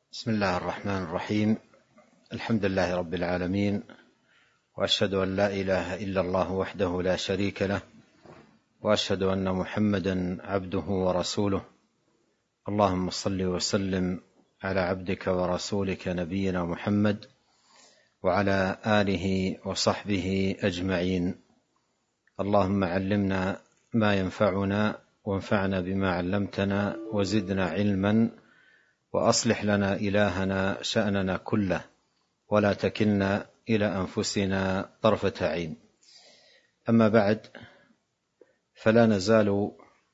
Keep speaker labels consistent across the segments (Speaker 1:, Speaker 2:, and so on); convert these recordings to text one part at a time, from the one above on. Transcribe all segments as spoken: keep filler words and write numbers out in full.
Speaker 1: بسم الله الرحمن الرحيم. الحمد لله رب العالمين، وأشهد أن لا إله إلا الله وحده لا شريك له، وأشهد أن محمدا عبده ورسوله. اللهم صل وسلم على عبدك ورسولك نبينا محمد وعلى آله وصحبه أجمعين. اللهم علمنا ما ينفعنا وانفعنا بما علمتنا وزدنا علما، وأصلح لنا إلهنا شأننا كله، ولا تكلنا إلى أنفسنا طرفة عين. أما بعد، فلا نزال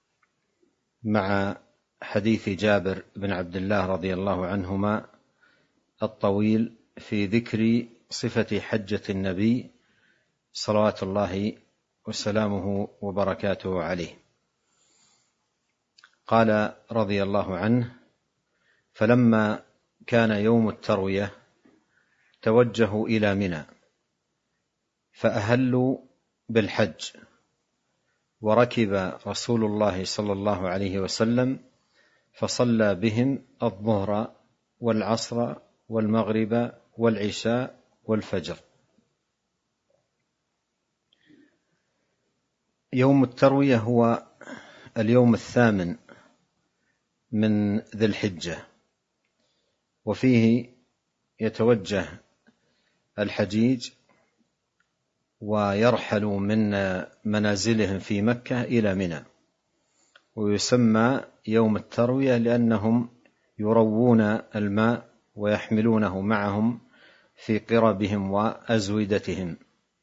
Speaker 1: مع حديث جابر بن عبد الله رضي الله عنهما الطويل في ذكر صفة حجة النبي صلوات الله وسلامه وبركاته عليه. قال رضي الله عنه: فلما كان يوم التروية توجهوا إلى منى فأهلوا بالحج، وركب رسول الله صلى الله عليه وسلم فصلى بهم الظهر والعصر والمغرب والعشاء والفجر. يوم التروية هو اليوم الثامن من ذي الحجة، وفيه يتوجه الحجيج ويرحل من منازلهم في مكة إلى منى، ويسمى يوم التروية لأنهم يروون الماء ويحملونه معهم في قربهم وأزودتهم.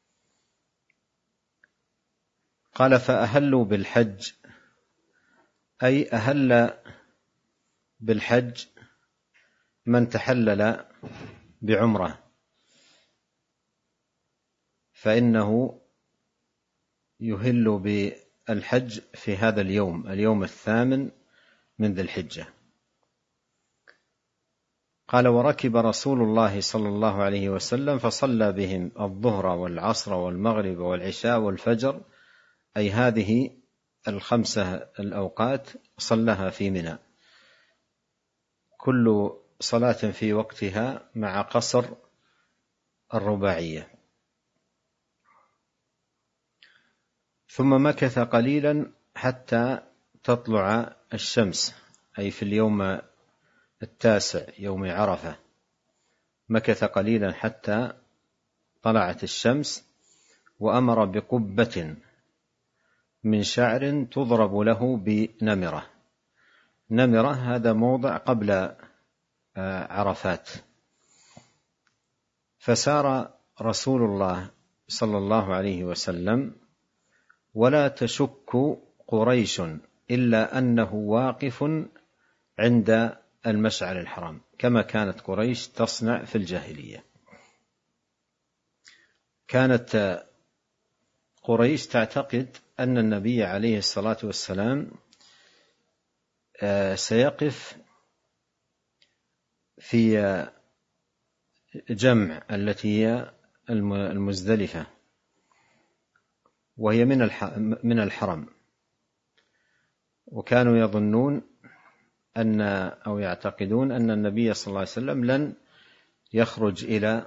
Speaker 1: قال: فأهلوا بالحج، أي أهل بالحج من تحلل بعمرة، فإنه يهل بالحج في هذا اليوم اليوم الثامن من ذي الحجة. قال: وركب رسول الله صلى الله عليه وسلم فصلى بهم الظهر والعصر والمغرب والعشاء والفجر، أي هذه الخمسة الأوقات صلىها في منى، كل صلاة في وقتها مع قصر الرباعية. ثم مكث قليلا حتى تطلع الشمس، أي في اليوم التاسع يوم عرفة، مكث قليلا حتى طلعت الشمس، وأمر بقبة من شعر تضرب له بنمرة. نمرة هذا موضع قبل عرفات. فسار رسول الله صلى الله عليه وسلم ولا تشك قريش إلا أنه واقف عند المشعر الحرام، كما كانت قريش تصنع في الجاهلية. كانت قريش تعتقد أن النبي عليه الصلاة والسلام سيقف في جمع التي هي المزدلفة، وهي من الحرم، وكانوا يظنون أن أو يعتقدون أن النبي صلى الله عليه وسلم لن يخرج إلى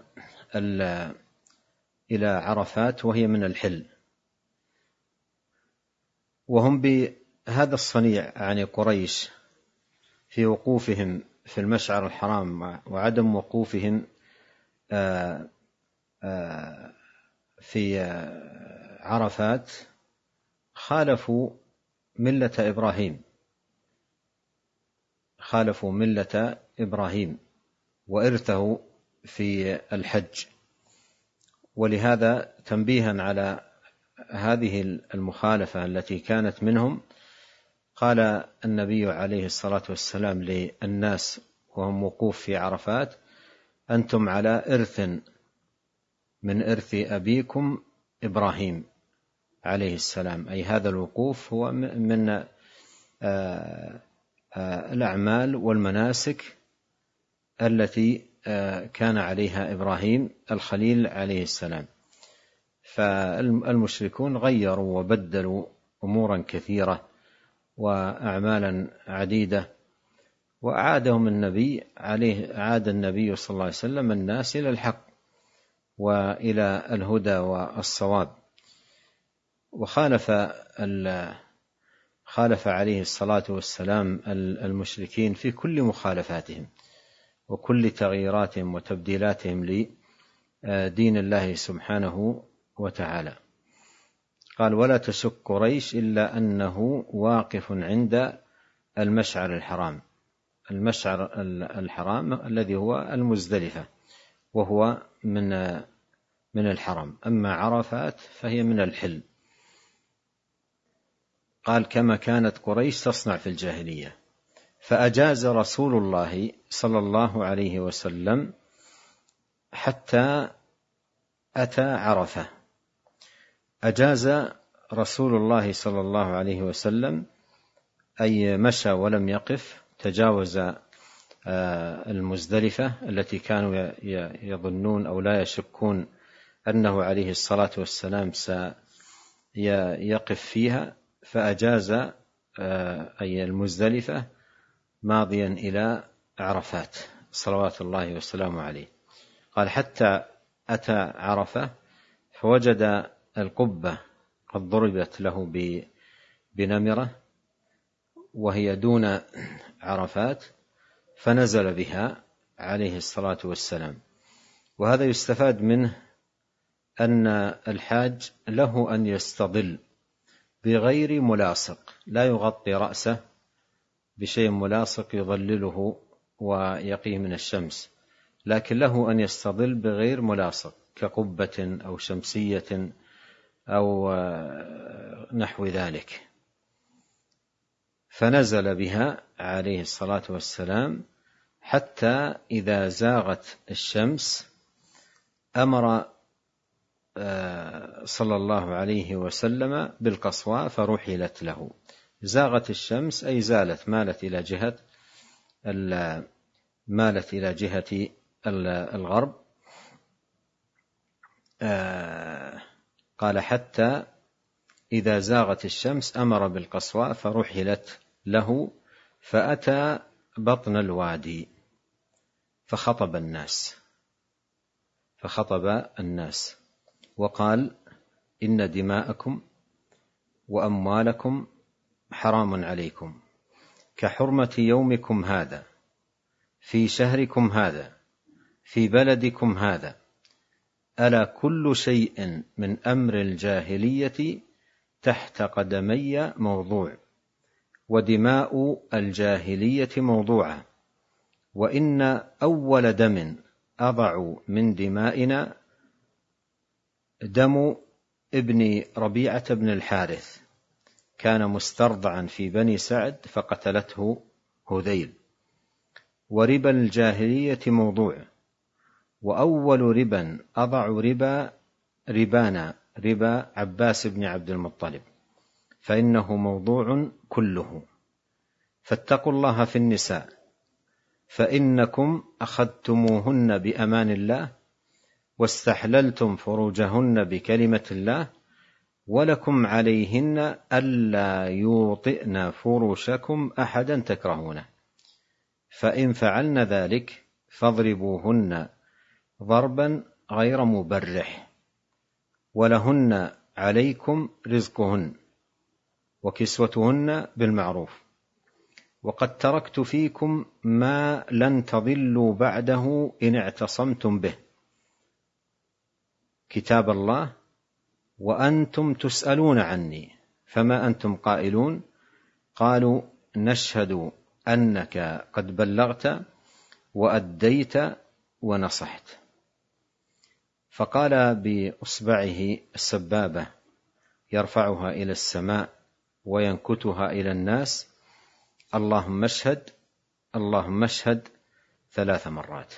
Speaker 1: إلى عرفات وهي من الحل. وهم بهذا الصنيع يعني قريش في وقوفهم في المشعر الحرام وعدم وقوفهم في عرفات خالفوا ملة إبراهيم خالفوا ملة إبراهيم وإرثه في الحج. ولهذا تنبيها على هذه المخالفة التي كانت منهم، قال النبي عليه الصلاة والسلام للناس وهم وقوف في عرفات: أنتم على إرث من إرث أبيكم إبراهيم عليه السلام، أي هذا الوقوف هو من الأعمال والمناسك التي كان عليها إبراهيم الخليل عليه السلام. فالمشركون غيروا وبدلوا أمورا كثيرة وأعمالا عديدة، وأعادهم النبي عليه عاد النبي صلى الله عليه وسلم الناس إلى الحق وإلى الهدى والصواب، وخالف خالف عليه الصلاة والسلام المشركين في كل مخالفاتهم وكل تغييراتهم وتبديلاتهم لدين الله سبحانه وتعالى. قال: ولا تشك قريش إلا أنه واقف عند المشعر الحرام، المشعر الحرام الذي هو المزدلفة، وهو من من الحرم، أما عرفات فهي من الحل. قال: كما كانت قريش تصنع في الجاهلية، فأجاز رسول الله صلى الله عليه وسلم حتى أتى عرفة. أجاز رسول الله صلى الله عليه وسلم أي مشى ولم يقف، تجاوز المزدلفة التي كانوا يظنون أو لا يشكون أنه عليه الصلاة والسلام سيقف فيها، فأجاز أي المزدلفة ماضيا إلى عرفات صلوات الله والسلام عليه. قال: حتى أتى عرفة فوجد القبة قد ضربت له بنمرة وهي دون عرفات، فنزل بها عليه الصلاة والسلام. وهذا يستفاد منه أن الحاج له أن يستظل بغير ملاصق، لا يغطي رأسه بشيء ملاصق يظلله ويقيه من الشمس، لكن له أن يستظل بغير ملاصق كقبة أو شمسية أو نحو ذلك. فنزل بها عليه الصلاة والسلام حتى إذا زاغت الشمس أمر صلى الله عليه وسلم بالقصواء فرحلت له. زاغت الشمس أي زالت، مالت إلى جهة مالت إلى جهة الغرب. قال: حتى إذا زاغت الشمس أمر بالقصواء فرحلت له، فأتى بطن الوادي فخطب الناس فخطب الناس وقال: إن دماءكم وأموالكم حرام عليكم كحرمة يومكم هذا في شهركم هذا في بلدكم هذا. ألا كل شيء من أمر الجاهلية تحت قدمي موضوع، ودماء الجاهلية موضوعة، وإن أول دم أضع من دمائنا دم ابن ربيعة بن الحارث، كان مسترضعا في بني سعد فقتلته هذيل. وربا الجاهلية موضوع، وأول ربا أضع ربا ربانا ربا عباس بن عبد المطلب، فإنه موضوع كله. فاتقوا الله في النساء، فإنكم أخذتموهن بأمان الله واستحللتم فروجهن بكلمة الله، ولكم عليهن ألا يوطئن فرشكم أحدا تكرهونه، فإن فعلن ذلك فاضربوهن ضربا غير مبرح، ولهن عليكم رزقهن وكسوتهن بالمعروف، وقد تركت فيكم ما لن تضلوا بعده إن اعتصمتم به، كتاب الله، وأنتم تسألون عني، فما أنتم قائلون؟ قالوا: نشهد أنك قد بلغت وأديت ونصحت. فقال بإصبعه السبابة يرفعها إلى السماء وينكتها إلى الناس: اللهم اشهد اللهم اشهد ثلاث مرات.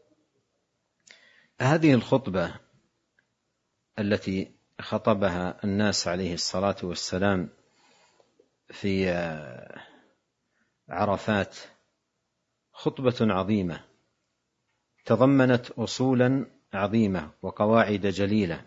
Speaker 1: هذه الخطبة التي خطبها الناس عليه الصلاة والسلام في عرفات خطبة عظيمة تضمنت أصولا عظيمة وقواعد جليلة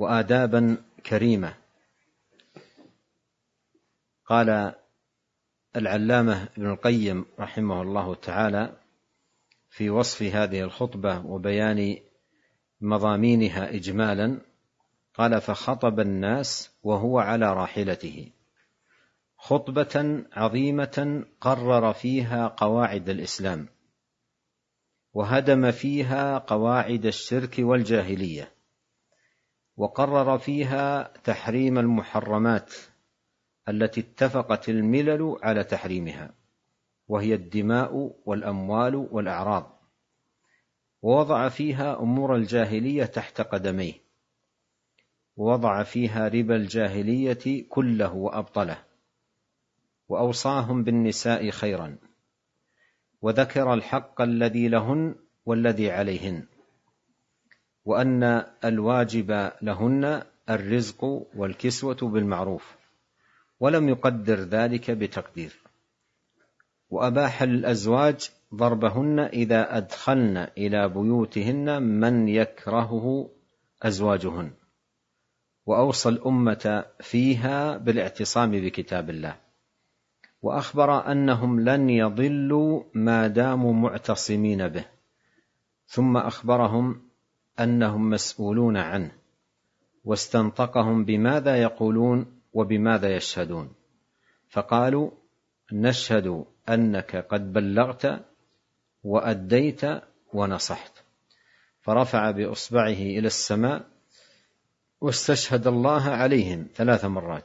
Speaker 1: وآدابا كريمة. قال العلامة ابن القيم رحمه الله تعالى في وصف هذه الخطبة وبيان مضامينها إجمالا قال: فخطب الناس وهو على راحلته خطبة عظيمة قرر فيها قواعد الإسلام، وهدم فيها قواعد الشرك والجاهلية، وقرر فيها تحريم المحرمات التي اتفقت الملل على تحريمها، وهي الدماء والأموال والأعراض، ووضع فيها أمور الجاهلية تحت قدميه، ووضع فيها ربا الجاهلية كله وأبطله، وأوصاهم بالنساء خيرا، وذكر الحق الذي لهن والذي عليهن، وأن الواجب لهن الرزق والكسوة بالمعروف، ولم يقدر ذلك بتقدير، وأباح للأزواج ضربهن إذا أدخلن إلى بيوتهن من يكرهه أزواجهن، وأوصى الأمة فيها بالاعتصام بكتاب الله، وأخبر أنهم لن يضلوا ما داموا معتصمين به، ثم أخبرهم أنهم مسؤولون عنه، واستنطقهم بماذا يقولون وبماذا يشهدون، فقالوا: نشهد أنك قد بلغت وأديت ونصحت. فرفع بإصبعه إلى السماء واستشهد الله عليهم ثلاث مرات،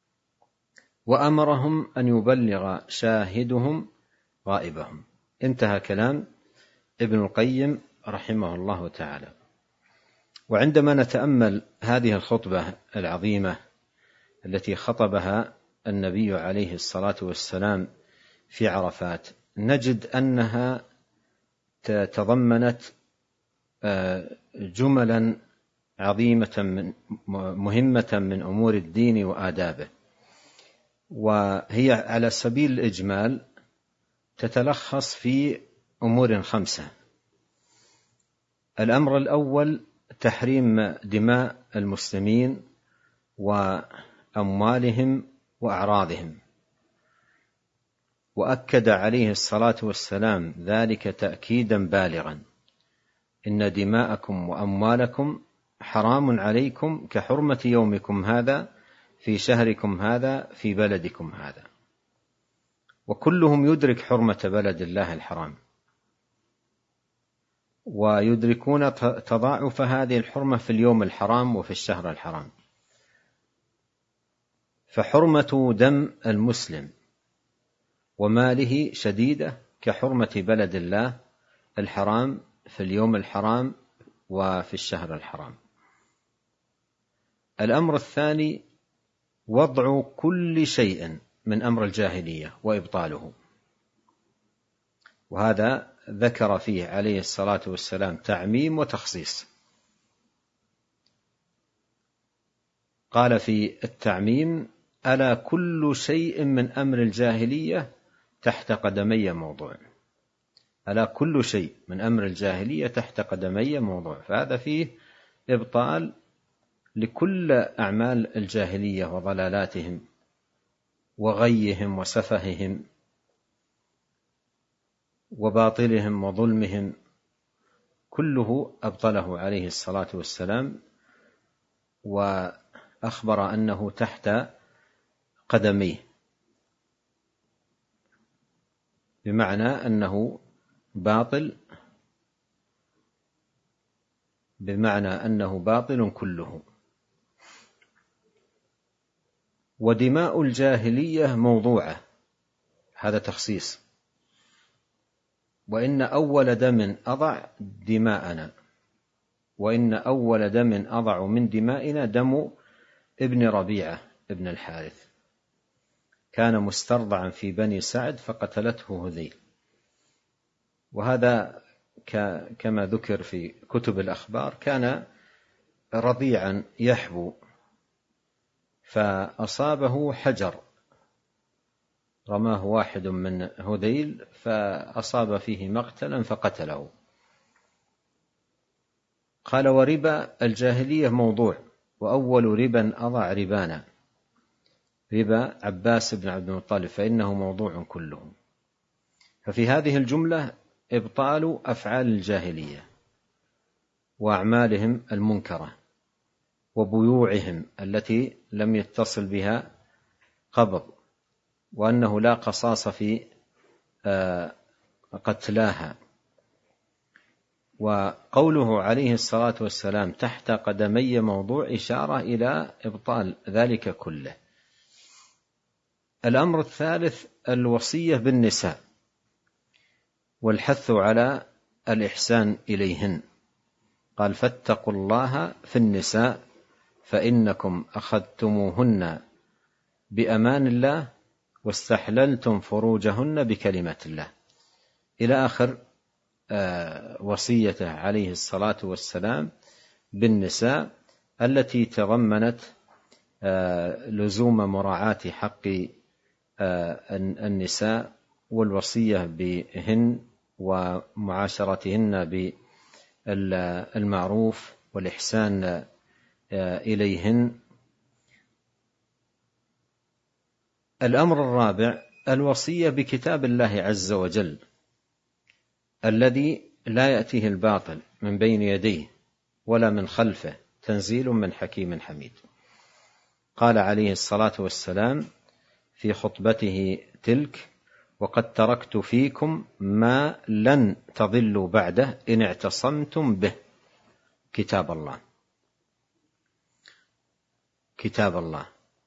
Speaker 1: وأمرهم أن يبلغ شاهدهم غائبهم. انتهى كلام ابن القيم رحمه الله تعالى. وعندما نتأمل هذه الخطبة العظيمة التي خطبها النبي عليه الصلاة والسلام في عرفات، نجد أنها تضمنت جملا عظيمة من مهمة من أمور الدين وآدابه، وهي على سبيل الإجمال تتلخص في أمور خمسة. الأمر الأول تحريم دماء المسلمين وأموالهم وأعراضهم، وأكد عليه الصلاة والسلام ذلك تأكيدا بالغا: إن دماءكم وأموالكم حرام عليكم كحرمة يومكم هذا في شهركم هذا في بلدكم هذا. وكلهم يدرك حرمة بلد الله الحرام، ويدركون تضاعف هذه الحرمة في اليوم الحرام وفي الشهر الحرام. فحرمة دم المسلم وماله شديدة كحرمة بلد الله الحرام في اليوم الحرام وفي الشهر الحرام. الأمر الثاني وضع كل شيء من أمر الجاهلية وإبطاله، وهذا ذكر فيه عليه الصلاة والسلام تعميم وتخصيص. قال في التعميم: ألا كل شيء من أمر الجاهلية تحت قدمي موضوع. ألا كل شيء من أمر الجاهلية تحت قدمي موضوع. فهذا فيه إبطال لكل أعمال الجاهلية وضلالاتهم وغيهم وسفههم وباطلهم وظلمهم، كله أبطله عليه الصلاة والسلام، وأخبر أنه تحت قدميه، بمعنى أنه باطل، بمعنى أنه باطل كله. ودماء الجاهلية موضوعة، هذا تخصيص: وإن أول دم أضع دماءنا، وإن أول دم أضع من دمائنا دم ابن ربيعة ابن الحارث، كان مسترضعا في بني سعد فقتلته هذيل. وهذا كما ذكر في كتب الأخبار كان رضيعا يحبو، فأصابه حجر، رماه واحد من هذيل فأصاب فيه مقتلا فقتله. قال: وربا الجاهلية موضوع، وأول ربا أضع ربانا. ربا عباس بن عبد المطلب فإنه موضوع كله. ففي هذه الجملة إبطال أفعال الجاهلية وأعمالهم المنكرة وبيوعهم التي لم يتصل بها قبض، وأنه لا قصاص في قتلاها. وقوله عليه الصلاة والسلام تحت قدمي موضوع إشارة إلى إبطال ذلك كله. الأمر الثالث الوصية بالنساء والحث على الإحسان إليهن. قال فاتقوا الله في النساء فإنكم أخذتموهن بأمان الله واستحللتم فروجهن بكلمة الله، إلى آخر وصيته عليه الصلاة والسلام بالنساء التي تضمنت لزوم مراعاة حق النساء والوصية بهن ومعاشرتهن بالمعروف والإحسان إليهن. الأمر الرابع الوصية بكتاب الله عز وجل الذي لا يأتيه الباطل من بين يديه ولا من خلفه، تنزيل من حكيم حميد. قال عليه الصلاة والسلام في خطبته تلك وقد تركت فيكم ما لن تضلوا بعده إن اعتصمتم به، كتاب الله. كتاب الله.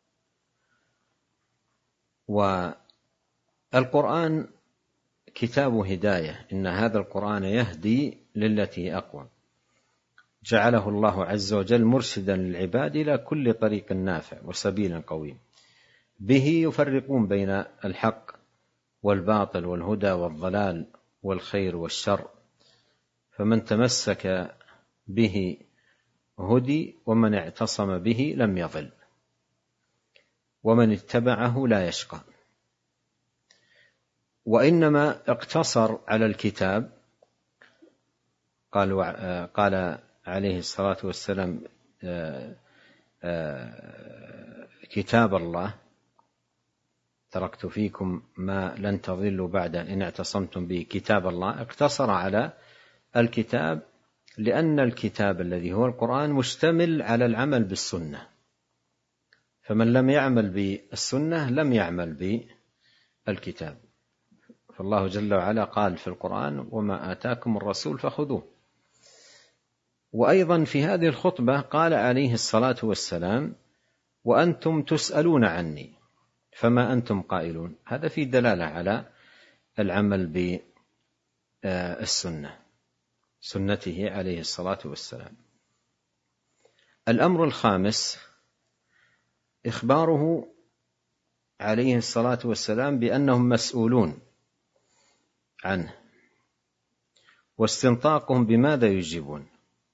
Speaker 1: والقرآن كتاب هداية، إن هذا القرآن يهدي للتي أقوى. جعله الله عز وجل مرشدا للعباد إلى كل طريق نافع وسبيل قويم، به يفرقون بين الحق والباطل والهدى والضلال والخير والشر، فمن تمسك به هدي ومن اعتصم به لم يضل ومن اتبعه لا يشقى. وإنما اقتصر على الكتاب، قال, قال عليه الصلاة والسلام كتاب الله تركت فيكم ما لن تضلوا بعد إن اعتصمتم به، كتاب الله. اقتصر على الكتاب لأن الكتاب الذي هو القرآن مشتمل على العمل بالسنة، فمن لم يعمل بالسنة لم يعمل بالكتاب. فالله جل وعلا قال في القرآن وما آتاكم الرسول فخذوه. وأيضا في هذه الخطبة قال عليه الصلاة والسلام وأنتم تسألون عني فما أنتم قائلون. هذا في دلالة على العمل بالسنة، سنته عليه الصلاة والسلام. الأمر الخامس إخباره عليه الصلاة والسلام بأنهم مسؤولون عنه، واستنطاقهم بماذا يجيبون.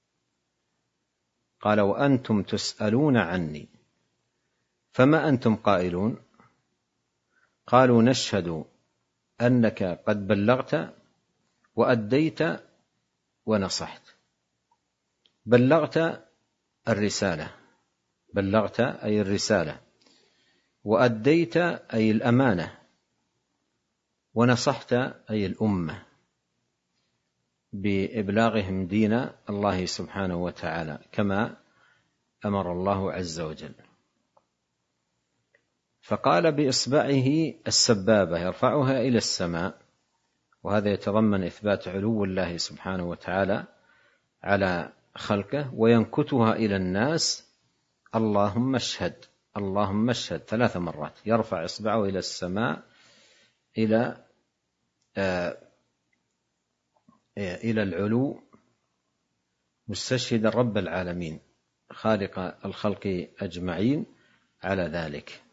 Speaker 1: قال وأنتم تسألون عني فما أنتم قائلون. قالوا نشهد أنك قد بلغت وأديت ونصحت. بلغت الرسالة، بلغت أي الرسالة، وأديت أي الأمانة، ونصحت أي الأمة بإبلاغهم دين الله سبحانه وتعالى كما أمر الله عز وجل. فقال بإصبعه السبابة يرفعها إلى السماء، وهذا يتضمن إثبات علو الله سبحانه وتعالى على خلقه، وينكتها إلى الناس اللهم اشهد اللهم اشهد ثلاث مرات. يرفع إصبعه إلى السماء إلى آه إلى العلو مستشهدا رب العالمين خالق الخلق أجمعين على ذلك.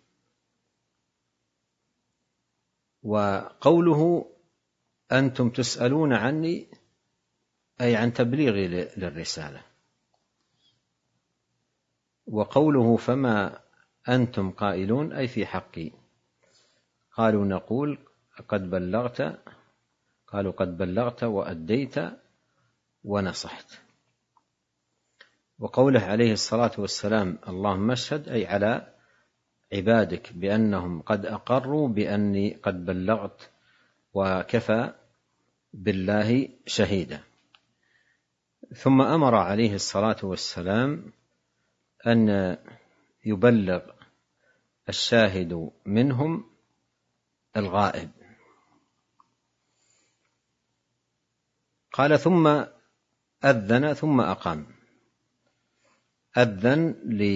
Speaker 1: وقوله أنتم تسألون عني أي عن تبليغي للرسالة. وقوله فما أنتم قائلون أي في حقي. قالوا نقول قد بلغت، قالوا قد بلغت وأديت ونصحت. وقوله عليه الصلاة والسلام اللهم اشهد أي على عبادك بأنهم قد أقروا بأني قد بلغت وكفى بالله شهيدا. ثم أمر عليه الصلاة والسلام أن يبلغ الشاهد منهم الغائب. قال ثم أذن ثم أقام. أذن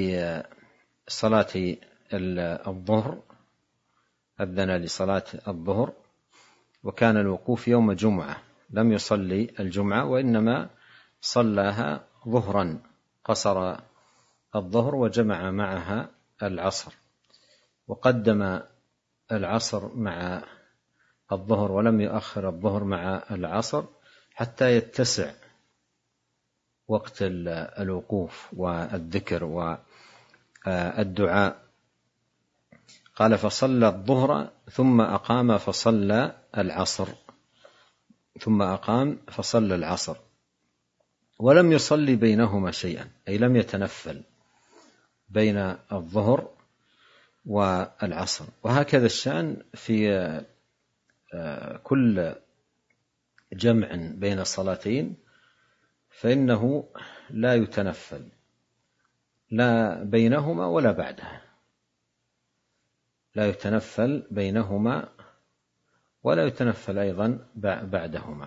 Speaker 1: لصلاة الظهر أذن لصلاة الظهر وكان الوقوف يوم جمعة، لم يصلي الجمعة وإنما صلاها ظهرا، قصر الظهر وجمع معها العصر، وقدم العصر مع الظهر ولم يؤخر الظهر مع العصر حتى يتسع وقت الوقوف والذكر والدعاء. قال فصلى الظهر ثم أقام فصلى العصر ثم أقام فصلى العصر ولم يصلي بينهما شيئا، أي لم يتنفل بين الظهر والعصر. وهكذا الشأن في كل جمع بين الصلاتين، فإنه لا يتنفل لا بينهما ولا بعدها، لا يتنفل بينهما ولا يتنفل أيضا بعدهما.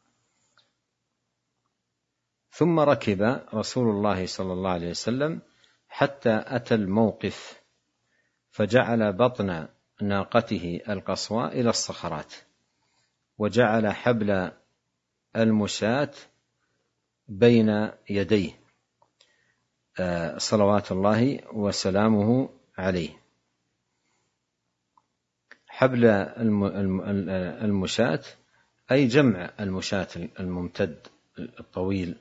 Speaker 1: ثم ركب رسول الله صلى الله عليه وسلم حتى أتى الموقف، فجعل بطن ناقته القصواء إلى الصخرات، وجعل حبل المشاة بين يديه صلوات الله وسلامه عليه. حبل المشاة أي جمع المشاة الممتد الطويل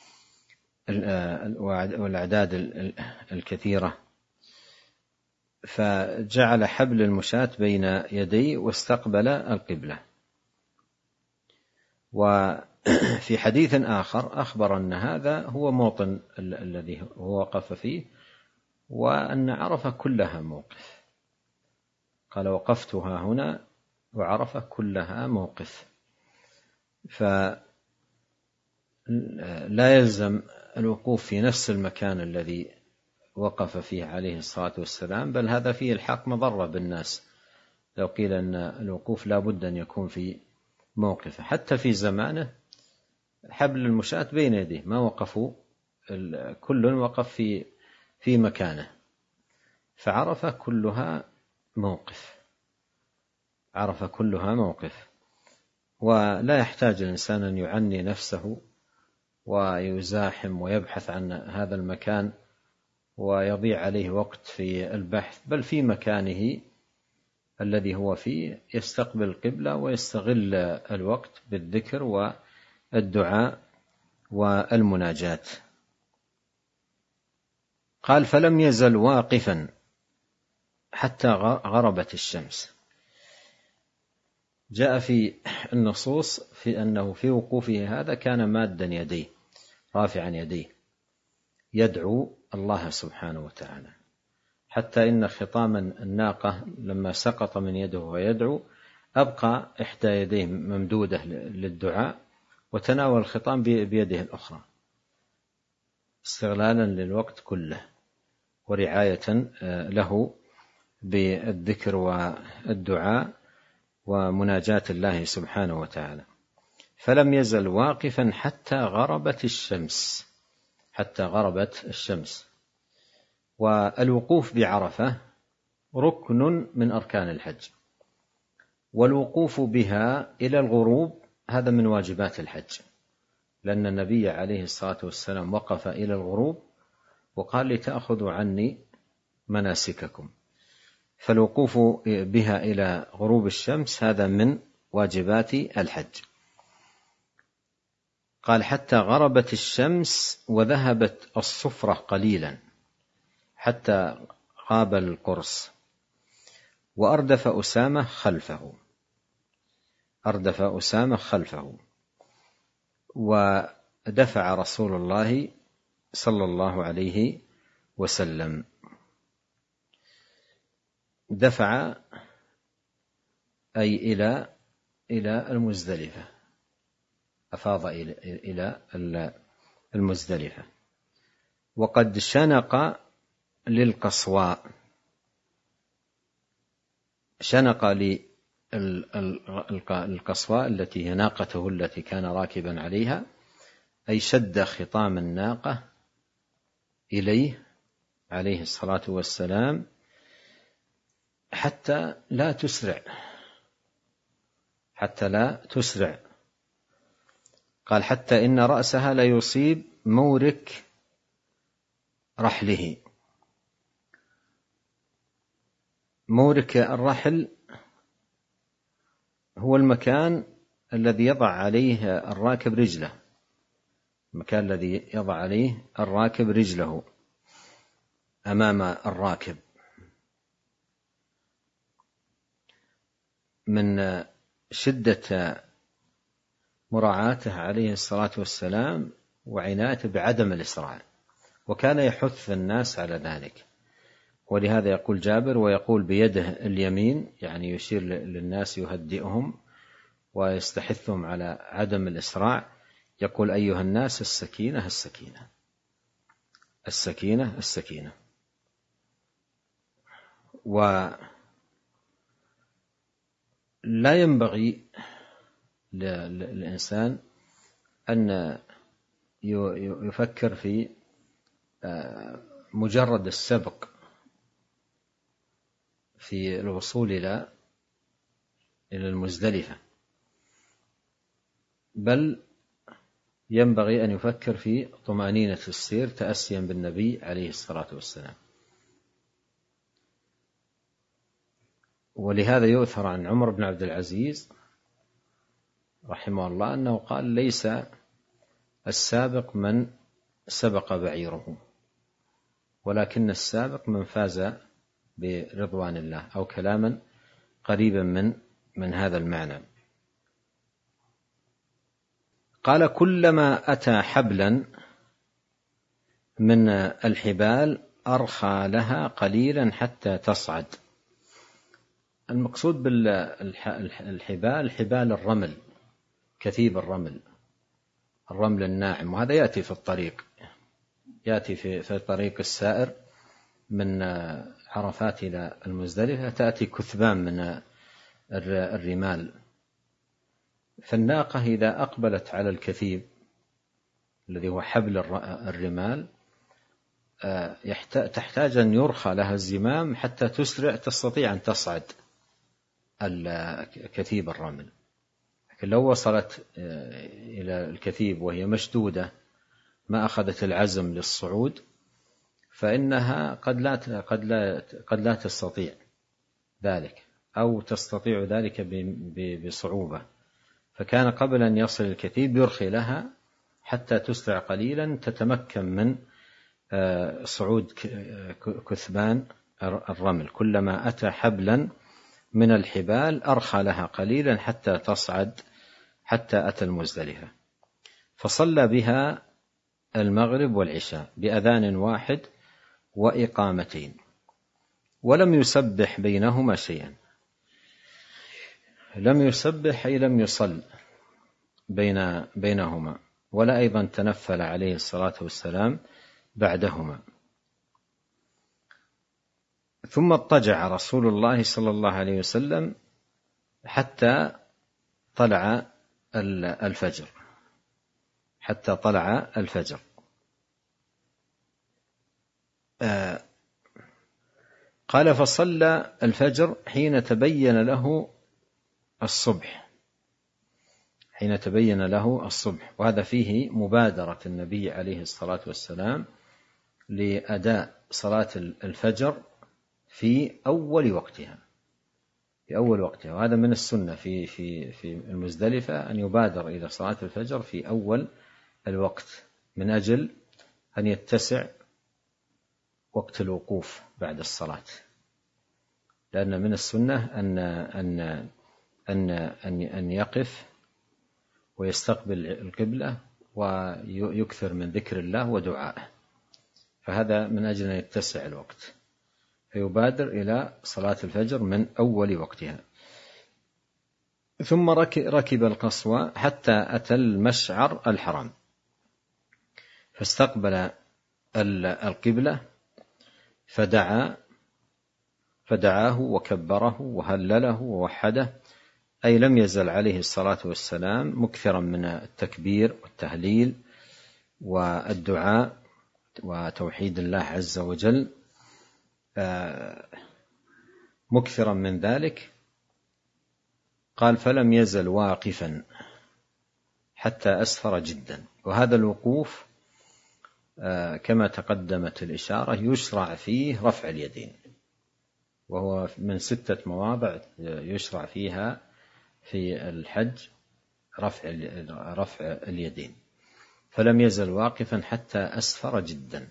Speaker 1: والأعداد الكثيرة، فجعل حبل المشاة بين يديه واستقبل القبلة. وفي حديث آخر أخبر أن هذا هو موطن الذي هو وقف فيه، وأن عرفة كلها موقف. قال وقفتها هنا وعرفة كلها موقف، فلا يلزم الوقوف في نفس المكان الذي وقف فيه عليه الصلاة والسلام، بل هذا فيه الحق مضرة بالناس لو قيل أن الوقوف لا بد أن يكون في موقفه. حتى في زمانه حبل المشاة بين يديه، ما وقفوا، كل وقف في في مكانه، فعرف كلها موقف عرف كلها موقف. ولا يحتاج الإنسان أن يعني نفسه ويزاحم ويبحث عن هذا المكان ويضيع عليه وقت في البحث، بل في مكانه الذي هو فيه يستقبل القبلة ويستغل الوقت بالذكر والدعاء والمناجاة. قال فلم يزل واقفا حتى غربت الشمس. جاء في النصوص في أنه في وقوفه هذا كان مادا يديه، رافعا يديه يدعو الله سبحانه وتعالى، حتى إن خطام الناقة لما سقط من يده ويدعو أبقى إحدى يديه ممدودة للدعاء، وتناول الخطام بيده الأخرى استغلالا للوقت كله ورعاية له بالذكر والدعاء ومناجاة الله سبحانه وتعالى. فلم يزل واقفا حتى غربت الشمس حتى غربت الشمس. والوقوف بعرفة ركن من أركان الحج، والوقوف بها إلى الغروب هذا من واجبات الحج، لأن النبي عليه الصلاة والسلام وقف إلى الغروب وقال لتأخذوا عني مناسككم، فالوقوف بها إلى غروب الشمس هذا من واجبات الحج. قال حتى غربت الشمس وذهبت الصفرة قليلا حتى غاب القرص، وأردف أسامة خلفه أردف أسامة خلفه ودفع رسول الله صلى الله عليه وسلم. دفع أي إلى إلى المزدلفة، أفاض إلى المزدلفة. وقد شنق للقصواء، شنق للقصواء التي هي ناقته التي كان راكبا عليها، أي شد خطام الناقة إليه عليه الصلاة والسلام حتى لا تسرع، حتى لا تسرع. قال حتى إن رأسها لا يصيب مورك رحله. مورك الرحل هو المكان الذي يضع عليه الراكب رجله، المكان الذي يضع عليه الراكب رجله أمام الراكب. من شدة مراعاته عليه الصلاة والسلام وعنايته بعدم الإسراع، وكان يحث الناس على ذلك. ولهذا يقول جابر ويقول بيده اليمين، يعني يشير للناس يهدئهم ويستحثهم على عدم الإسراع، يقول أيها الناس السكينة السكينة السكينة السكينة. ولا ينبغي للإنسان أن يفكر في مجرد السبق في الوصول إلى إلى المزدلفة، بل ينبغي أن يفكر في طمأنينة السير تأسيا بالنبي عليه الصلاة والسلام. ولهذا يؤثر عن عمر بن عبد العزيز رحمه الله أنه قال ليس السابق من سبق بعيره، ولكن السابق من فاز برضوان الله، أو كلاما قريبا من من هذا المعنى. قال كلما أتى حبلا من الحبال أرخى لها قليلا حتى تصعد. المقصود بالحبال حبال الرمل، كثيب الرمل، الرمل الناعم، وهذا يأتي في الطريق، يأتي في, في طريق السائر من عرفات إلى المزدلفة، تأتي كثبان من الرمال. فالناقة إذا أقبلت على الكثيب الذي هو حبل الرمال تحتاج أن يرخى لها الزمام حتى تسرع، تستطيع أن تصعد كثيب الرمل. لكن لو وصلت إلى الكثيب وهي مشدودة ما أخذت العزم للصعود فإنها قد لا قد لا قد لا تستطيع ذلك، أو تستطيع ذلك بصعوبة. فكان قبل أن يصل الكثيب يرخي لها حتى تسرع قليلا تتمكن من صعود كثبان الرمل. كلما أتى حبلا من الحبال أرخى لها قليلا حتى تصعد، حتى أتى المزدلفة. فصلى بها المغرب والعشاء بأذان واحد وإقامتين، ولم يسبح بينهما شيئا. لم يسبح أي لم يصل بين بينهما، ولا أيضا تنفل عليه الصلاة والسلام بعدهما. ثم اضطجع رسول الله صلى الله عليه وسلم حتى طلع الفجر، حتى طلع الفجر. آه قال فصلى الفجر حين تبين له الصبح، حين تبين له الصبح. وهذا فيه مبادرة النبي عليه الصلاة والسلام لأداء صلاة الفجر في أول وقتها، في أول وقتها. وهذا من السنة في في في المزدلفة أن يبادر إلى صلاة الفجر في أول الوقت، من أجل أن يتسع وقت الوقوف بعد الصلاة، لأن من السنة أن أن أن أن أن يقف ويستقبل القبلة ويكثر من ذكر الله ودعائه، فهذا من أجل أن يتسع الوقت. فيبادر إلى صلاة الفجر من أول وقتها. ثم ركب القصوى حتى أتى المشعر الحرام، فاستقبل القبلة فدعا فدعاه وكبره وهلله ووحده، أي لم يزل عليه الصلاة والسلام مكثرا من التكبير والتهليل والدعاء وتوحيد الله عز وجل، مكثرا من ذلك. قال فلم يزل واقفا حتى أسفر جدا. وهذا الوقوف كما تقدمت الإشارة يشرع فيه رفع اليدين، وهو من ستة مواضع يشرع فيها في الحج رفع رفع اليدين. فلم يزل واقفا حتى أسفر جدا،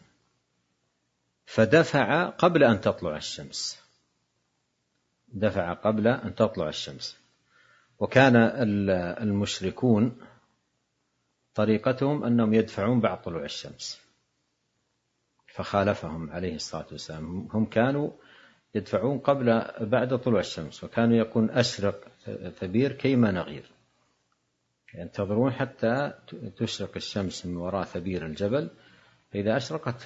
Speaker 1: فدفع قبل أن تطلع الشمس، دفع قبل أن تطلع الشمس. وكان المشركون طريقتهم أنهم يدفعون بعد طلوع الشمس، فخالفهم عليه الصلاة والسلام. هم كانوا يدفعون قبل بعد طلوع الشمس، وكانوا يكون أشرق ثبير كيما نغير، ينتظرون حتى تشرق الشمس من وراء ثبير الجبل، فإذا أشرقت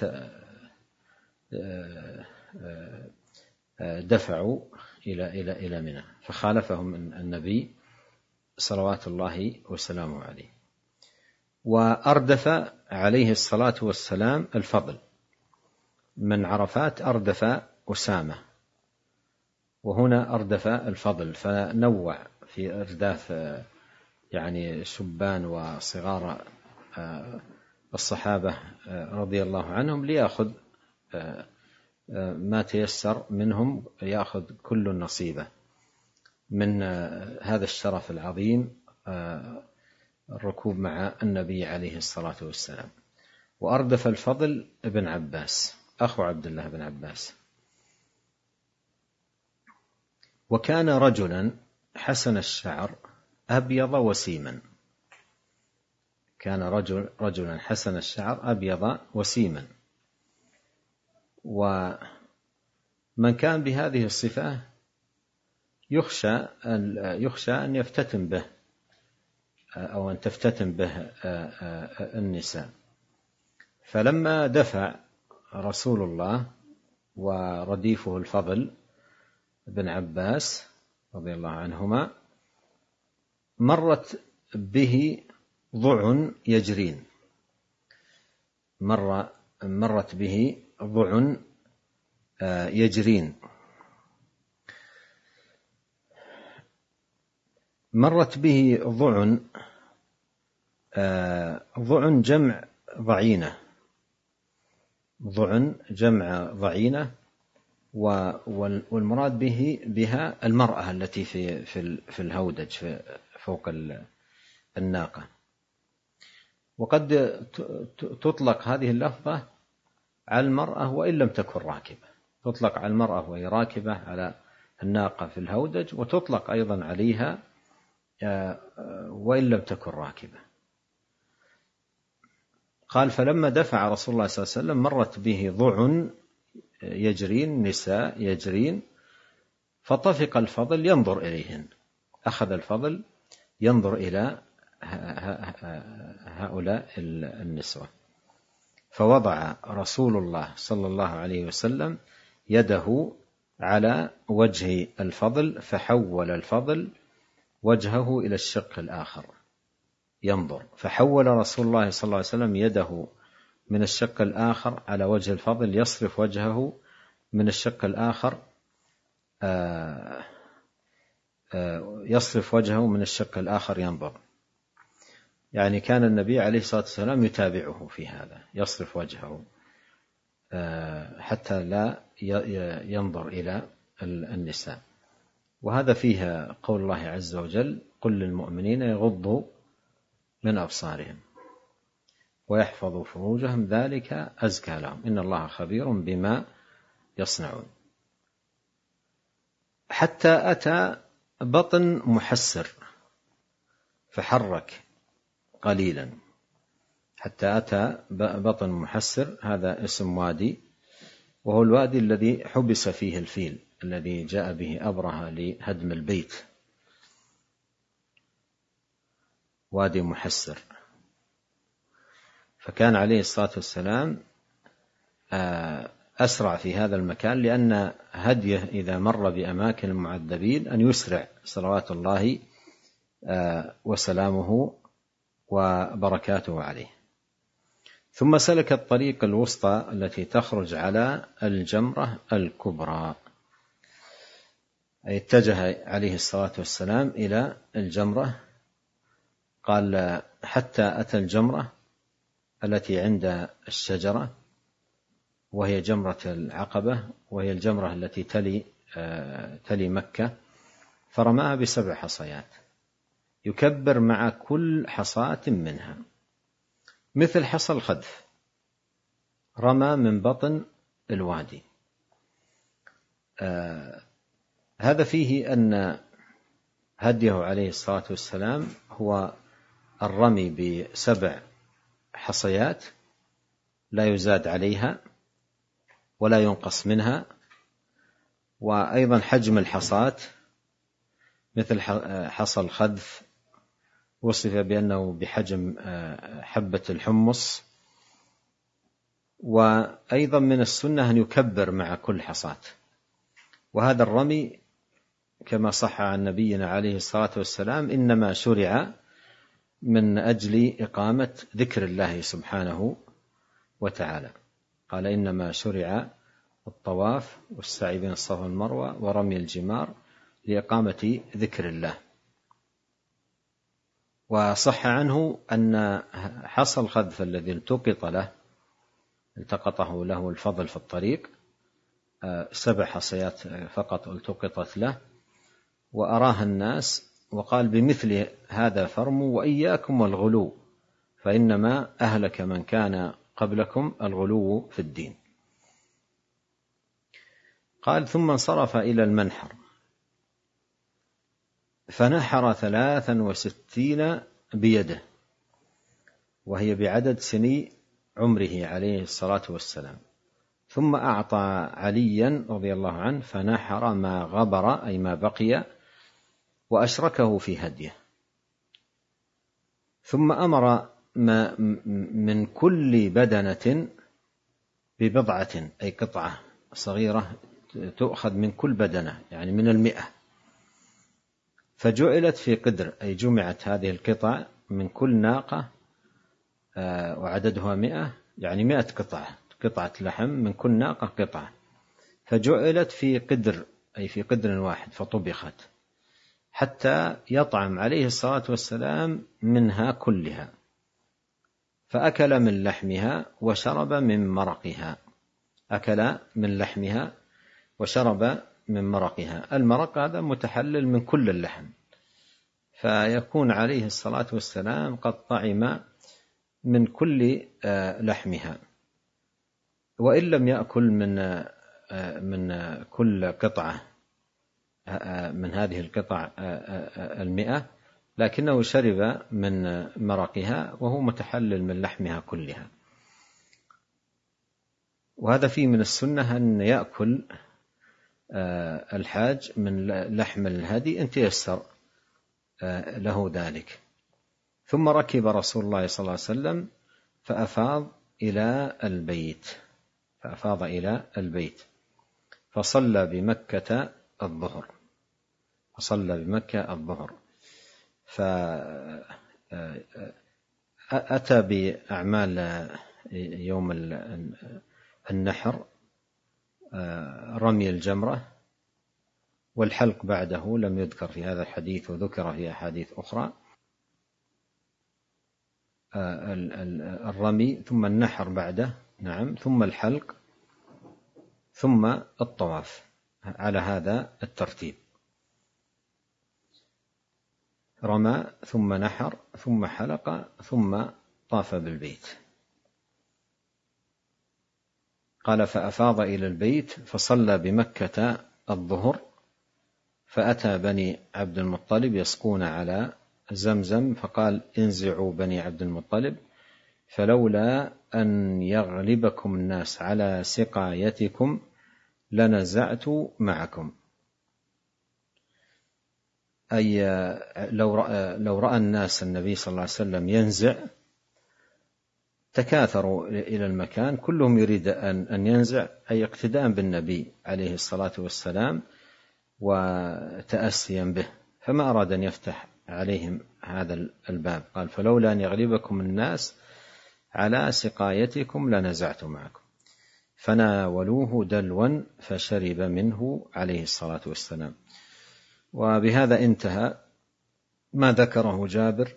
Speaker 1: دفعوا إلى إلى إلى منى، فخالفهم النبي صلوات الله وسلامه عليه. وأردف عليه الصلاة والسلام الفضل من عرفات، أردف أسامة، وهنا أردف الفضل، فنوع في إرداف يعني شبان وصغار الصحابة رضي الله عنهم ليأخذ ما تيسر منهم، يأخذ كل نصيبه من هذا الشرف العظيم، الركوب مع النبي عليه الصلاة والسلام. وأردف الفضل ابن عباس أخو عبد الله بن عباس. وكان رجلا حسن الشعر أبيض وسيما، كان رجل رجلا حسن الشعر أبيض وسيما. ومن كان بهذه الصفة يخشى أن يخشى أن يفتتن به أو أن تفتتن به النساء. فلما دفع رسول الله ورديفه الفضل بن عباس رضي الله عنهما، مرت به ضع يجرين، مر مرت به ضع يجرين مرت به ضع ضع جمع ضعينة، ضع جمع ضعينة، والمراد به بها المرأة التي في في الهودج في فوق الناقة. وقد تطلق هذه اللفظة على المرأة وإن لم تكن راكبة، تطلق على المرأة وهي راكبة على الناقة في الهودج، وتطلق أيضا عليها وإن لم تكن راكبة. قال فلما دفع رسول الله صلى الله عليه وسلم مرت به ضع يجرين، نساء يجرين، فطفق الفضل ينظر إليهن، أخذ الفضل ينظر إلى هؤلاء النسوة. فوضع رسول الله صلى الله عليه وسلم يده على وجه الفضل، فحول الفضل وجهه إلى الشق الآخر ينظر، فحول رسول الله صلى الله عليه وسلم يده من الشق الآخر على وجه الفضل يصرف وجهه من الشق الآخر يصرف وجهه من الشق الآخر ينظر. يعني كان النبي عليه الصلاة والسلام يتابعه في هذا، يصرف وجهه حتى لا ينظر إلى النساء. وهذا فيها قول الله عز وجل قل للمؤمنين يغضوا من أبصارهم ويحفظوا فروجهم ذلك أزكى لهم إن الله خبير بما يصنعون. حتى أتى بطن محسر فحرك قليلا، حتى أتى بطن محسر، هذا اسم وادي، وهو الوادي الذي حبس فيه الفيل الذي جاء به أبرهة لهدم البيت، وادي محسر. فكان عليه الصلاة والسلام أسرع في هذا المكان، لأن هديه إذا مر بأماكن المعذبين أن يسرع صلوات الله وسلامه وبركاته عليه. ثم سلك الطريق الوسطى التي تخرج على الجمرة الكبرى، أي اتجه عليه الصلاة والسلام إلى الجمرة. قال حتى أتى الجمرة التي عند الشجرة، وهي جمرة العقبة، وهي الجمرة التي تلي تلي مكة، فرماها بسبع حصيات يكبر مع كل حصاة منها، مثل حصى الخذف، رمى من بطن الوادي. آه هذا فيه أن هديه عليه الصلاة والسلام هو الرمي بسبع حصيات لا يزاد عليها ولا ينقص منها، وأيضا حجم الحصاة مثل حصى الخذف وصف بأنه بحجم حبة الحمص. وأيضا من السنة أن يكبر مع كل حصاة. وهذا الرمي كما صح عن نبينا عليه الصلاة والسلام إنما شرع من أجل إقامة ذكر الله سبحانه وتعالى. قال إنما شرع الطواف والسعي بين الصفا والمروة ورمي الجمار لإقامة ذكر الله. وصح عنه أن حصى الخذف الذي التقط له التقطه له الفضل في الطريق، سبع حصيات فقط التقطت له، وأراها الناس وقال بمثل هذا فرموا وإياكم والغلو، فإنما أهلك من كان قبلكم الغلو في الدين. قال ثم انصرف إلى المنحر فنحر ثلاثا وستين بيده، وهي بعدد سني عمره عليه الصلاة والسلام. ثم أعطى عليا رضي الله عنه فنحر ما غبر أي ما بقي وأشركه في هديه. ثم أمر ما من كل بدنة ببضعة أي قطعة صغيرة تؤخذ من كل بدنة، يعني من المئة، فجعلت في قدر أي جمعت هذه القطع من كل ناقة وعددها مئة، يعني مئة قطعة قطعة لحم من كل ناقة قطعة، فجعلت في قدر أي في قدر واحد فطبخت حتى يطعم عليه الصلاة والسلام منها كلها، فأكل من لحمها وشرب من مرقها. أكل من لحمها وشرب من مرقها. المرق هذا متحلل من كل اللحم، فيكون عليه الصلاة والسلام قد طعم من كل لحمها، وإن لم يأكل من من كل قطعة من هذه القطع المئة، لكنه شرب من مرقها وهو متحلل من لحمها كلها. وهذا فيه من السنة أن يأكل الحاج من لحم الهدي إن تيسر له ذلك. ثم ركب رسول الله صلى الله عليه وسلم فأفاض إلى البيت فأفاض إلى البيت فصلى بمكة الظهر فصلى بمكة الظهر فأتى بأعمال يوم النحر، رمي الجمرة والحلق بعده لم يذكر في هذا الحديث وذكر في أحاديث أخرى، الرمي ثم النحر بعده، نعم، ثم الحلق ثم الطواف على هذا الترتيب. رمى ثم نحر ثم حلق ثم طاف بالبيت. قال فأفاض إلى البيت فصلى بمكة الظهر، فأتى بني عبد المطلب يسقون على زمزم، فقال انزعوا بني عبد المطلب فلولا أن يغلبكم الناس على سقايتكم لنزعت معكم. أي لو رأى, لو رأى الناس النبي صلى الله عليه وسلم ينزع تكاثروا إلى المكان، كلهم يريد أن ينزع، أي اقتداء بالنبي عليه الصلاة والسلام وتأسيا به، فما أراد أن يفتح عليهم هذا الباب. قال فلولا أن يغلبكم الناس على سقايتكم لنزعت معكم، فناولوه دلوا فشرب منه عليه الصلاة والسلام. وبهذا انتهى ما ذكره جابر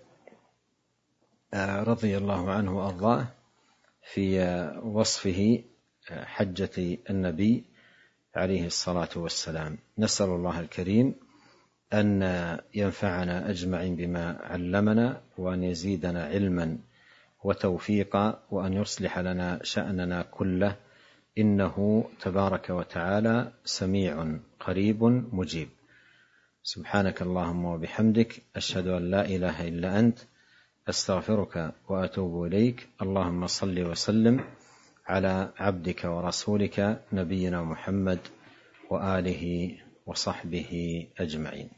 Speaker 1: رضي الله عنه وأرضاه في وصفه حجة النبي عليه الصلاة والسلام. نسأل الله الكريم أن ينفعنا أجمعين بما علمنا، وأن يزيدنا علما وتوفيقا، وأن يصلح لنا شأننا كله، إنه تبارك وتعالى سميع قريب مجيب. سبحانك اللهم وبحمدك، أشهد أن لا إله إلا أنت، أستغفرك وأتوب إليك. اللهم صل وسلم على عبدك ورسولك نبينا محمد وآله وصحبه أجمعين.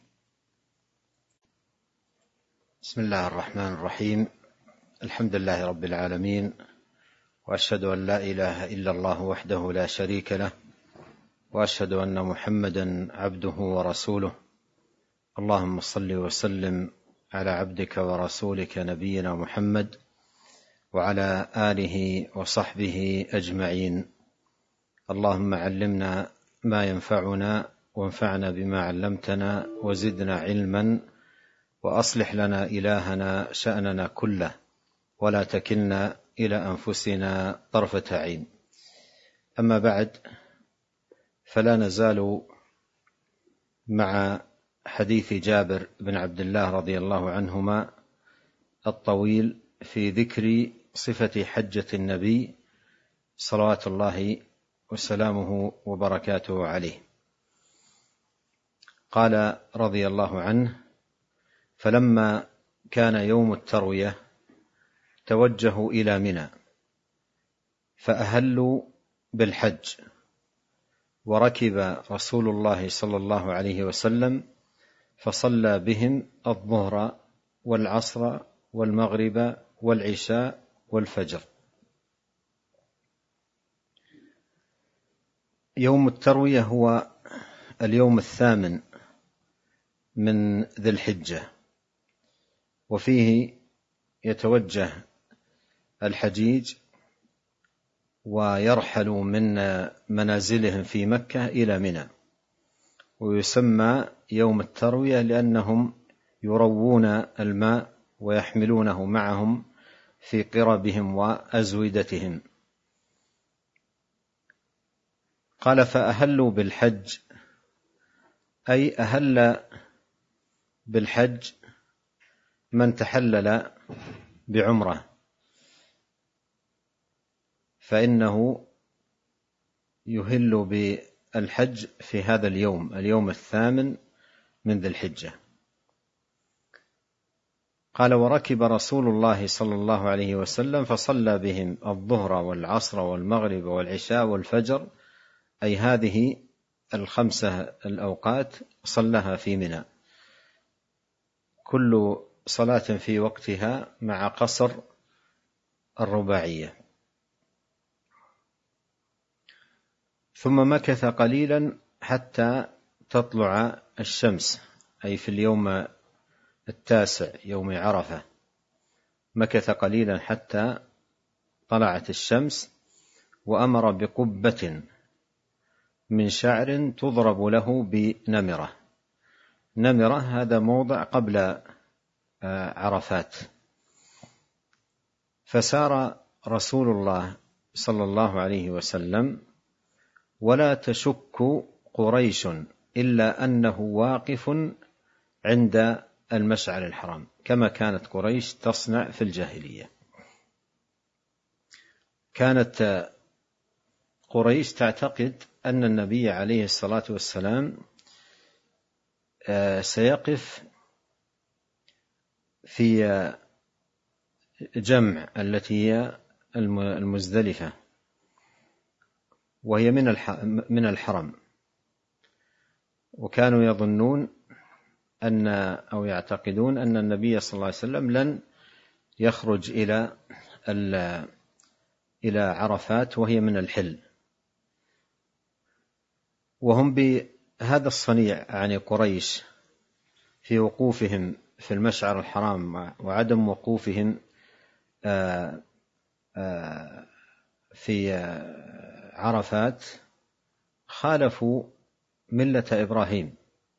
Speaker 1: بسم الله الرحمن الرحيم. الحمد لله رب العالمين، وأشهد أن لا إله إلا الله وحده لا شريك له، وأشهد أن محمدا عبده ورسوله. اللهم صل وسلم على عبدك ورسولك نبينا محمد وعلى آله وصحبه أجمعين. اللهم علمنا ما ينفعنا، وانفعنا بما علمتنا، وزدنا علما، وأصلح لنا إلهنا شأننا كله، ولا تكلنا إلى أنفسنا طرفة عين. أما بعد، فلا نزال مع حديث جابر بن عبد الله رضي الله عنهما الطويل في ذكر صفة حجة النبي صلوات الله وسلامه وبركاته عليه. قال رضي الله عنه: فلما كان يوم التروية توجهوا إلى منى فأهلوا بالحج، وركب رسول الله صلى الله عليه وسلم فصلى بهم الظهر والعصر والمغرب والعشاء والفجر. يوم التروية هو اليوم الثامن من ذي الحجة، وفيه يتوجه الحجيج ويرحل من منازلهم في مكة إلى منى، ويسمى يوم التروية لأنهم يروون الماء ويحملونه معهم في قربهم وأزودتهم. قال: فأهلوا بالحج، أي أهل بالحج من تحلل بعمرة، فإنه يهل بالحج في هذا اليوم اليوم الثامن من ذي الحجة. قال: وركب رسول الله صلى الله عليه وسلم فصلى بهم الظهر والعصر والمغرب والعشاء والفجر، أي هذه الخمسة الأوقات صلىها في منى، كل صلاة في وقتها مع قصر الرباعية. ثم مكث قليلا حتى تطلع الشمس، أي في اليوم التاسع يوم عرفة، مكث قليلا حتى طلعت الشمس، وأمر بقبة من شعر تضرب له بنمرة. نمرة هذا موضع قبل عرفات. فسار رسول الله صلى الله عليه وسلم ولا تشك قريش إلا أنه واقف عند المشعر الحرام، كما كانت قريش تصنع في الجاهلية. كانت قريش تعتقد أن النبي عليه الصلاة والسلام سيقف في جمع التي هي المزدلفة، وهي من الحرم، وكانوا يظنون أن أو يعتقدون أن النبي صلى الله عليه وسلم لن يخرج إلى إلى عرفات وهي من الحل. وهم بهذا الصنيع يعني قريش في وقوفهم في المشعر الحرام وعدم وقوفهم في عرفات خالفوا ملة إبراهيم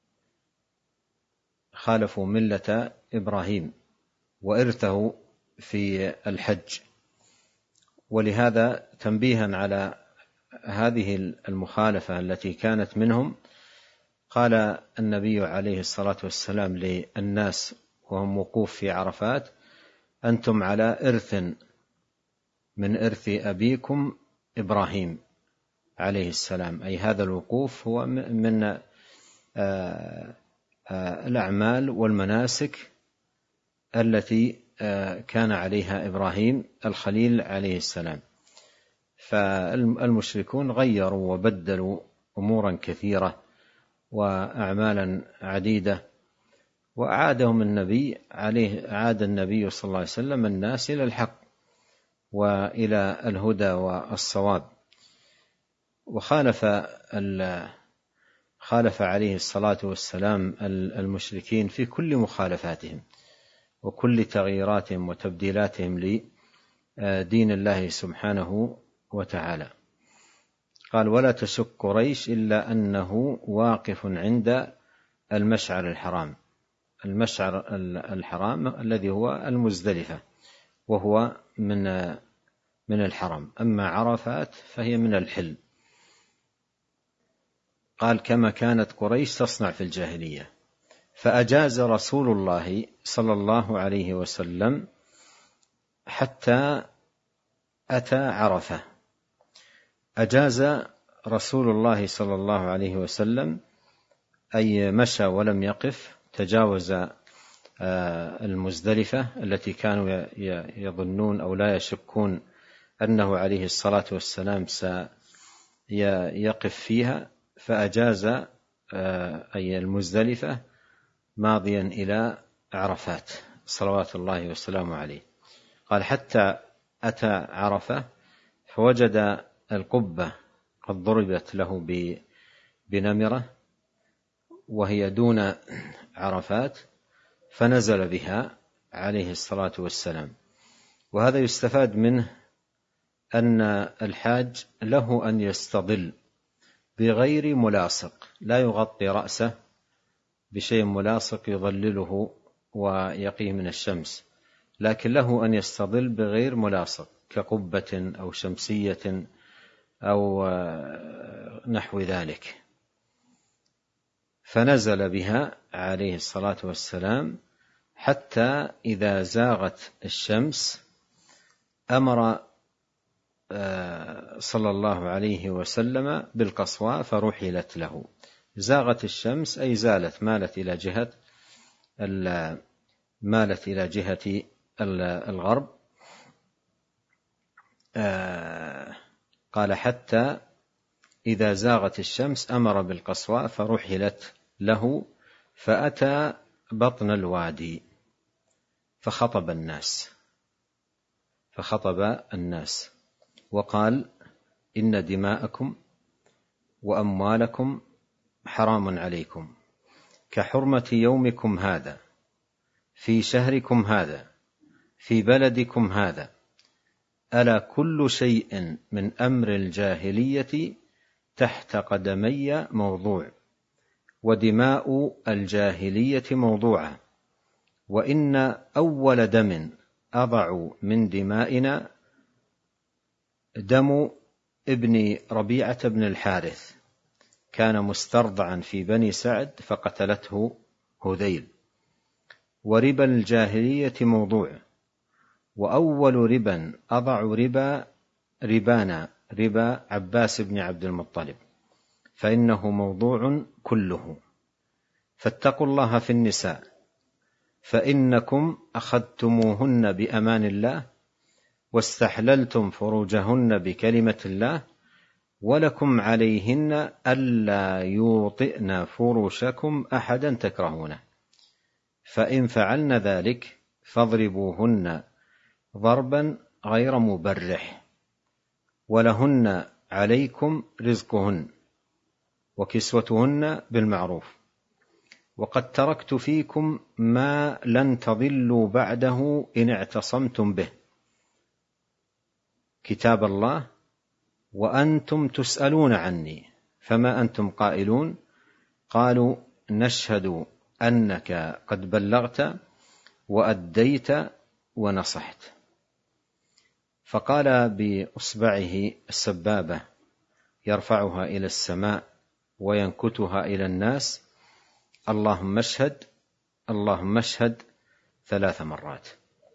Speaker 1: خالفوا ملة إبراهيم وإرثه في الحج. ولهذا تنبيها على هذه المخالفة التي كانت منهم قال النبي عليه الصلاة والسلام للناس وهم وقوف في عرفات: أنتم على إرث من إرث أبيكم إبراهيم عليه السلام، أي هذا الوقوف هو من الأعمال والمناسك التي كان عليها إبراهيم الخليل عليه السلام. فالمشركون غيروا وبدلوا أمورا كثيرة وأعمالا عديدة، وأعادهم النبي عليه عاد النبي صلى الله عليه وسلم الناس إلى الحق وإلى الهدى والصواب. وخالف خالف عليه الصلاة والسلام المشركين في كل مخالفاتهم وكل تغييراتهم وتبديلاتهم لدين الله سبحانه وتعالى. قال: ولا تشك قريش إلا أنه واقف عند المشعر الحرام، المشعر الحرام الذي هو المزدلفة، وهو من من الحرم، أما عرفات فهي من الحل. قال: كما كانت قريش تصنع في الجاهلية. فأجاز رسول الله صلى الله عليه وسلم حتى أتى عرفة. أجاز رسول الله صلى الله عليه وسلم أي مشى ولم يقف، تجاوز المزدلفة التي كانوا يظنون أو لا يشكون أنه عليه الصلاة والسلام سيقف فيها، فأجاز أي المزدلفة ماضيا إلى عرفات صلوات الله وسلامه عليه. قال: حتى أتى عرفة فوجد القبة قد ضربت له بنمرة وهي دون عرفات، فنزل بها عليه الصلاة والسلام. وهذا يستفاد منه أن الحاج له أن يستظل بغير ملاصق، لا يغطي رأسه بشيء ملاصق يظلله ويقيه من الشمس، لكن له أن يستظل بغير ملاصق كقبة أو شمسية أو نحو ذلك. فنزل بها عليه الصلاة والسلام حتى إذا زاغت الشمس أمر صلى الله عليه وسلم بالقصواء فرحلت له. زاغت الشمس أي زالت، مالت إلى جهة مالت إلى جهة الغرب. قال: حتى إذا زاغت الشمس أمر بالقصواء فرحلت له، فأتى بطن الوادي فخطب الناس فخطب الناس وقال: إن دماءكم وأموالكم حرام عليكم كحرمة يومكم هذا في شهركم هذا في بلدكم هذا. ألا كل شيء من أمر الجاهلية تحت قدمي موضوع، ودماء الجاهلية موضوعة، وإن أول دم أضع من دمائنا دم ابن ربيعة بن الحارث، كان مسترضعا في بني سعد فقتلته هذيل. وربا الجاهلية موضوع، وأول ربا أضع ربا ربانا ربا عباس بن عبد المطلب، فإنه موضوع كله. فاتقوا الله في النساء، فإنكم أخذتموهن بأمان الله واستحللتم فروجهن بكلمة الله ولكم عليهن ألا يوطئن فرشكم أحدا تكرهونه، فإن فعلن ذلك فاضربوهن ضربا غير مبرح، ولهن عليكم رزقهن وكسوتهن بالمعروف، وقد تركت فيكم ما لن تضلوا بعده إن اعتصمتم به، كتاب الله وأنتم تسألون عني، فما أنتم قائلون؟ قالوا نشهد أنك قد بلغت وأديت ونصحت. فقال بإصبعه السبابة يرفعها إلى السماء وينكتها إلى الناس: اللهم اشهد اللهم اشهد ثلاث مرات.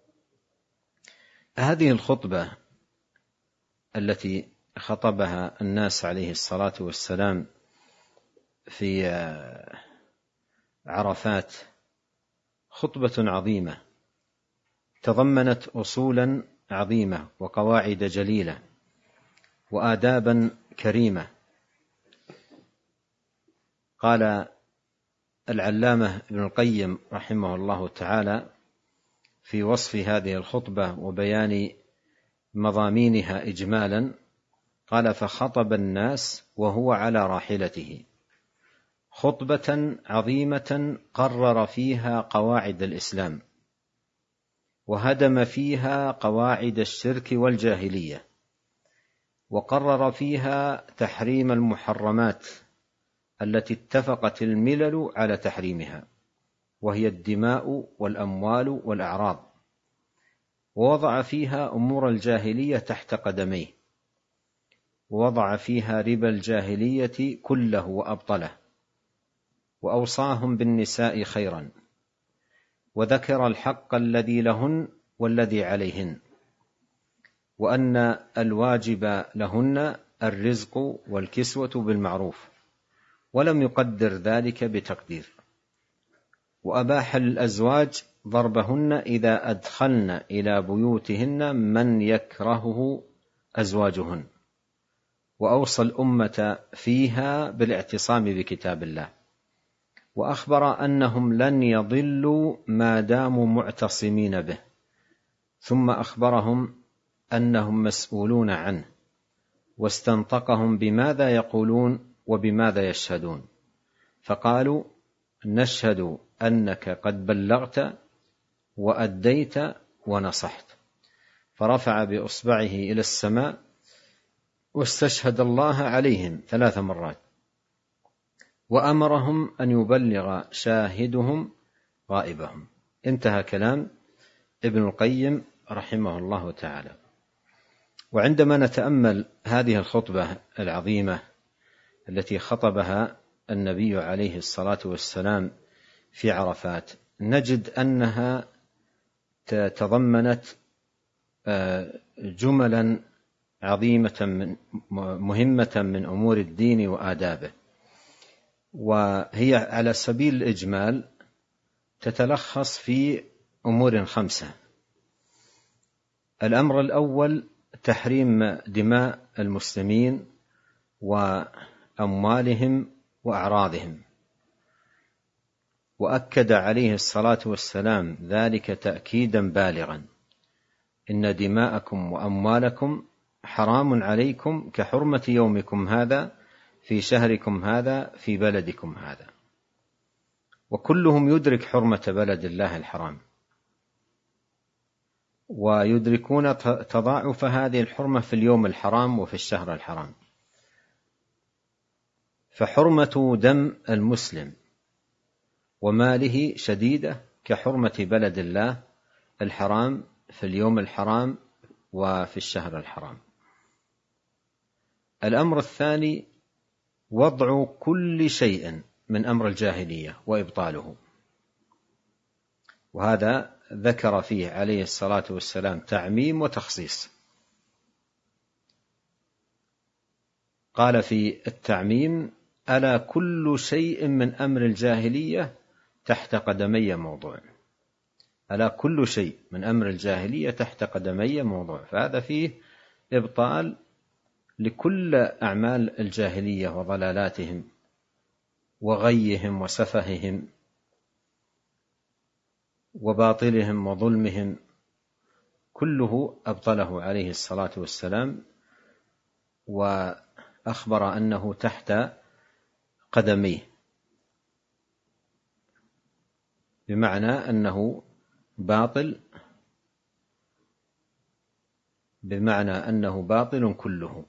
Speaker 1: هذه الخطبة التي خطبها الناس عليه الصلاة والسلام في عرفات خطبة عظيمة تضمنت أصولا عظيمة وقواعد جليلة وآدابا كريمة. قال العلامة ابن القيم رحمه الله تعالى في وصف هذه الخطبة وبيان مضامينها إجمالا، قال: فخطب الناس وهو على راحلته خطبة عظيمة قرر فيها قواعد الإسلام وهدم فيها قواعد الشرك والجاهلية، وقرر فيها تحريم المحرمات التي اتفقت الملل على تحريمها، وهي الدماء والأموال والأعراض، ووضع فيها أمور الجاهلية تحت قدميه، ووضع فيها ربا الجاهلية كله وأبطله، وأوصاهم بالنساء خيرا، وذكر الحق الذي لهن والذي عليهن، وأن الواجب لهن الرزق والكسوة بالمعروف، ولم يقدر ذلك بتقدير، وأباح للأزواج ضربهن إذا أدخلن إلى بيوتهن من يكرهه أزواجهن، وأوصى الأمة فيها بالاعتصام بكتاب الله، وأخبر أنهم لن يضلوا ما داموا معتصمين به، ثم أخبرهم أنهم مسؤولون عنه، واستنطقهم بماذا يقولون وبماذا يشهدون، فقالوا نشهد أنك قد بلغت وأديت ونصحت، فرفع بإصبعه إلى السماء واستشهد الله عليهم ثلاث مرات، وأمرهم أن يبلغ شاهدهم غائبهم. انتهى كلام ابن القيم رحمه الله تعالى. وعندما نتأمل هذه الخطبة العظيمة التي خطبها النبي عليه الصلاة والسلام في عرفات، نجد أنها تضمنت جملا عظيمة من مهمة من أمور الدين وآدابه، وهي على سبيل الإجمال تتلخص في أمور خمسة. الأمر الأول تحريم دماء المسلمين وأموالهم وأعراضهم، وأكد عليه الصلاة والسلام ذلك تأكيدا بالغا: إن دماءكم وأموالكم حرام عليكم كحرمة يومكم هذا في شهركم هذا في بلدكم هذا. وكلهم يدرك حرمة بلد الله الحرام، ويدركون تضاعف هذه الحرمة في اليوم الحرام وفي الشهر الحرام. فحرمة دم المسلم وماله شديدة كحرمة بلد الله الحرام في اليوم الحرام وفي الشهر الحرام. الأمر الثاني وضع كل شيء من أمر الجاهلية وإبطاله، وهذا ذكر فيه عليه الصلاة والسلام تعميم وتخصيص. قال في التعميم: ألا كل شيء من أمر الجاهلية تحت قدمي موضوع. ألا كل شيء من أمر الجاهلية تحت قدمي موضوع. فهذا فيه إبطال لكل أعمال الجاهلية وضلالاتهم وغيهم وسفههم وباطلهم وظلمهم، كله أبطله عليه الصلاة والسلام، وأخبر أنه تحت قدميه، بمعنى أنه باطل، بمعنى أنه باطل كله.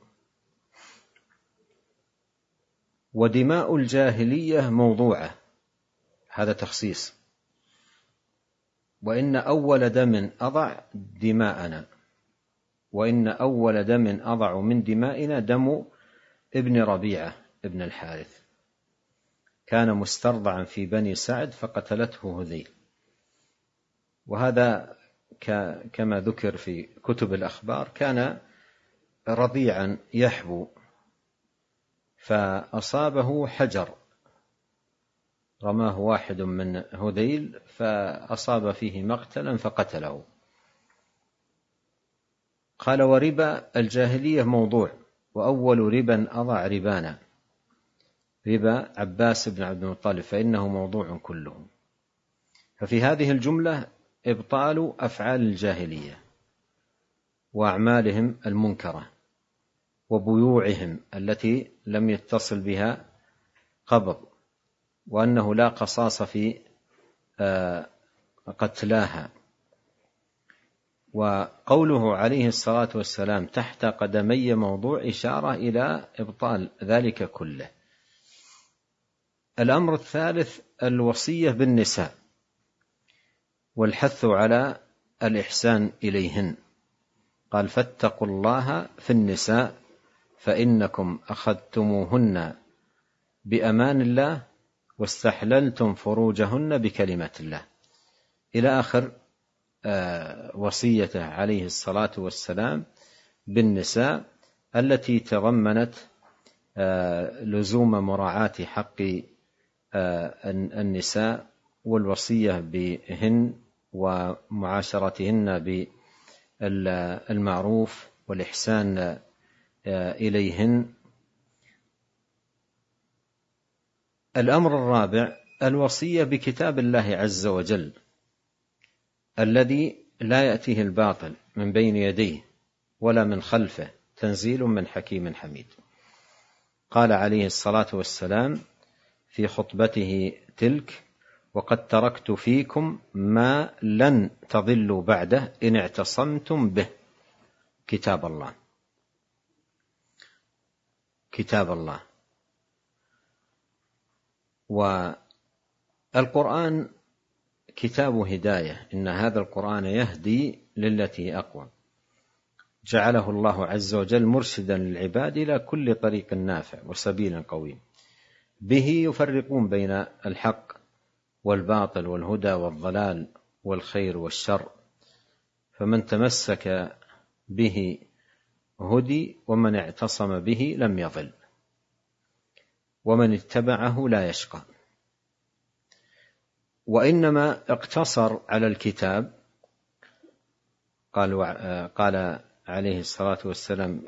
Speaker 1: ودماء الجاهلية موضوعة، هذا تخصيص. وإن أول دم أضع دماءنا، وإن أول دم أضع من دمائنا دم ابن ربيعة ابن الحارث، كان مسترضعا في بني سعد فقتلته هذيل. وهذا كما ذكر في كتب الأخبار كان رضيعا يحبو، فأصابه حجر، رماه واحد من هذيل فأصاب فيه مقتلا فقتله. قال: وربا الجاهلية موضوع، وأول ربا أضع ربانا، ربا عباس بن عبد المطلب، فإنه موضوع كله. ففي هذه الجملة إبطال أفعال الجاهلية وأعمالهم المنكرة وبيوعهم التي لم يتصل بها قبض، وأنه لا قصاص في قتلاها. وقوله عليه الصلاة والسلام تحت قدمي موضوع إشارة إلى إبطال ذلك كله. الأمر الثالث الوصية بالنساء والحث على الإحسان إليهن. قال: فاتقوا الله في النساء فإنكم أخذتموهن بأمان الله واستحللتم فروجهن بكلمة الله، إلى آخر وصيته عليه الصلاة والسلام بالنساء، التي تضمنت لزوم مراعاة حق النساء والوصية بهن ومعاشرتهن بالمعروف والإحسان إليهن. الأمر الرابع الوصية بكتاب الله عز وجل الذي لا يأتيه الباطل من بين يديه ولا من خلفه، تنزيل من حكيم حميد. قال عليه الصلاة والسلام في خطبته تلك: وقد تركت فيكم ما لن تضلوا بعده إن اعتصمتم به، كتاب الله، كتاب الله. والقرآن كتاب هداية، إن هذا القرآن يهدي للتي أقوى، جعله الله عز وجل مرشدا للعباد إلى كل طريق نافع وسبيل قويم، به يفرقون بين الحق والباطل والهدى والضلال والخير والشر، فمن تمسك به هدي، ومن اعتصم به لم يضل، ومن اتبعه لا يشقى. وإنما اقتصر على الكتاب، قال, قال عليه الصلاة والسلام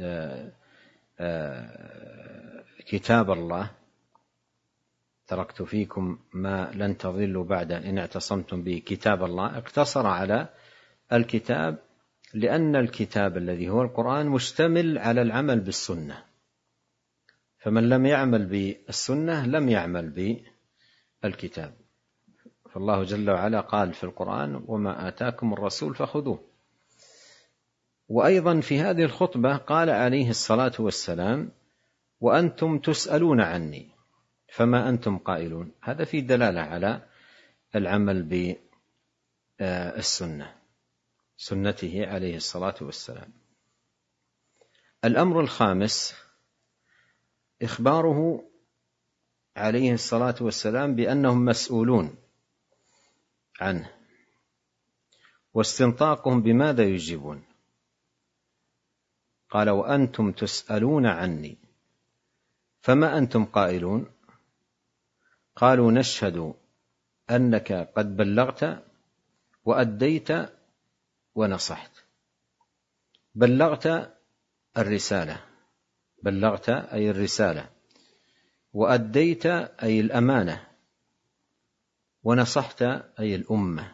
Speaker 1: كتاب الله، تركت فيكم ما لن تضلوا بعد إن اعتصمتم به، كتاب الله. اقتصر على الكتاب لأن الكتاب الذي هو القرآن مشتمل على العمل بالسنة، فمن لم يعمل بالسنة لم يعمل بالكتاب. فالله جل وعلا قال في القرآن: وما آتاكم الرسول فخذوه. وأيضا في هذه الخطبة قال عليه الصلاة والسلام: وأنتم تسألون عني فما أنتم قائلون. هذا في دلالة على العمل بالسنة، سنته عليه الصلاة والسلام. الأمر الخامس إخباره عليه الصلاة والسلام بأنهم مسؤولون عنه، واستنطاقهم بماذا يجيبون. قال: وأنتم تسألون عني فما أنتم قائلون. قالوا: نشهد أنك قد بلغت وأديت ونصحت. بلغت الرسالة، بلغت أي الرسالة، وأديت أي الأمانة، ونصحت أي الأمة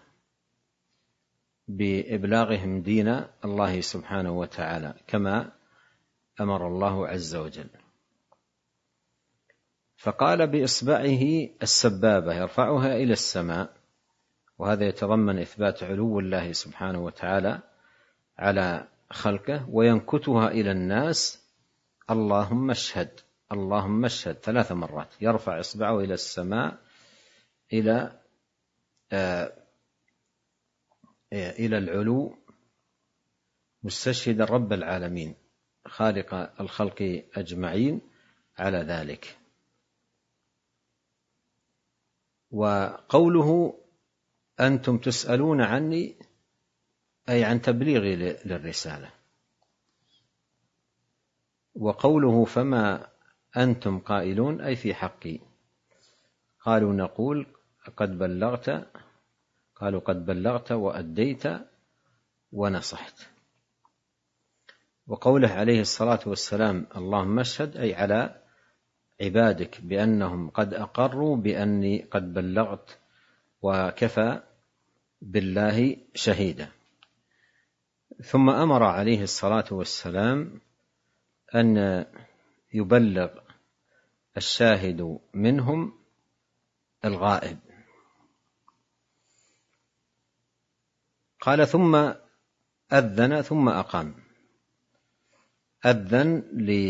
Speaker 1: بإبلاغهم دين الله سبحانه وتعالى كما أمر الله عز وجل. فقال بإصبعه السبابة يرفعها إلى السماء، وهذا يتضمن إثبات علو الله سبحانه وتعالى على خلقه، وينكتها إلى الناس اللهم اشهد، اللهم اشهد ثلاث مرات، يرفع إصبعه إلى السماء إلى آه إلى العلو مستشهدا رب العالمين خالق الخلق أجمعين على ذلك. وقوله أنتم تسألون عني أي عن تبليغي للرسالة، وقوله فما أنتم قائلون أي في حقي. قالوا نقول قد بلغت، قالوا قد بلغت وأديت ونصحت. وقوله عليه الصلاة والسلام اللهم اشهد أي على عبادك بأنهم قد أقروا بأني قد بلغت وكفى بالله شهيدا. ثم أمر عليه الصلاة والسلام أن يبلغ الشاهد منهم الغائب. قال ثم أذن ثم أقام. أذن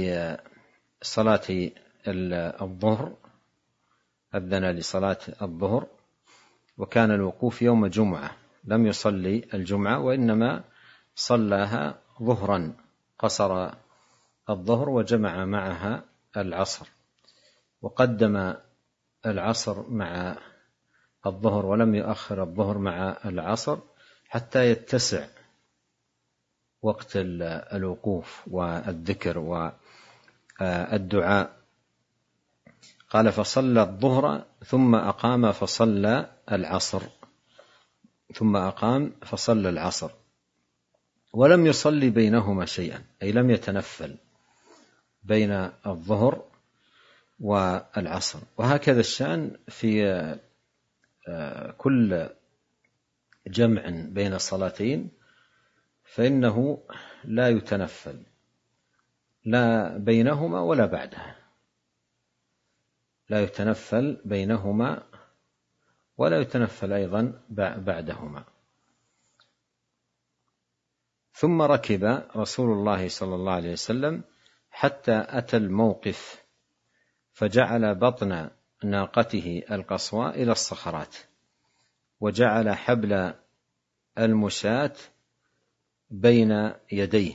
Speaker 1: لصلاة الظهر، أذن لصلاة الظهر، وكان الوقوف يوم جمعة، لم يصلي الجمعة وإنما صلاها ظهرا، قصر الظهر وجمع معها العصر، وقدم العصر مع الظهر ولم يؤخر الظهر مع العصر حتى يتسع وقت الوقوف والذكر والدعاء. قال فصلى الظهر ثم أقام فصلى العصر، ثم أقام فصلى العصر، ولم يصلي بينهما شيئا، أي لم يتنفل بين الظهر والعصر. وهكذا الشأن في كل جمع بين الصلاتين، فإنه لا يتنفل لا بينهما ولا بعدها، لا يتنفل بينهما ولا يتنفل أيضا بعدهما. ثم ركب رسول الله صلى الله عليه وسلم حتى أتى الموقف، فجعل بطن ناقته القصواء إلى الصخرات، وجعل حبل المشاة بين يديه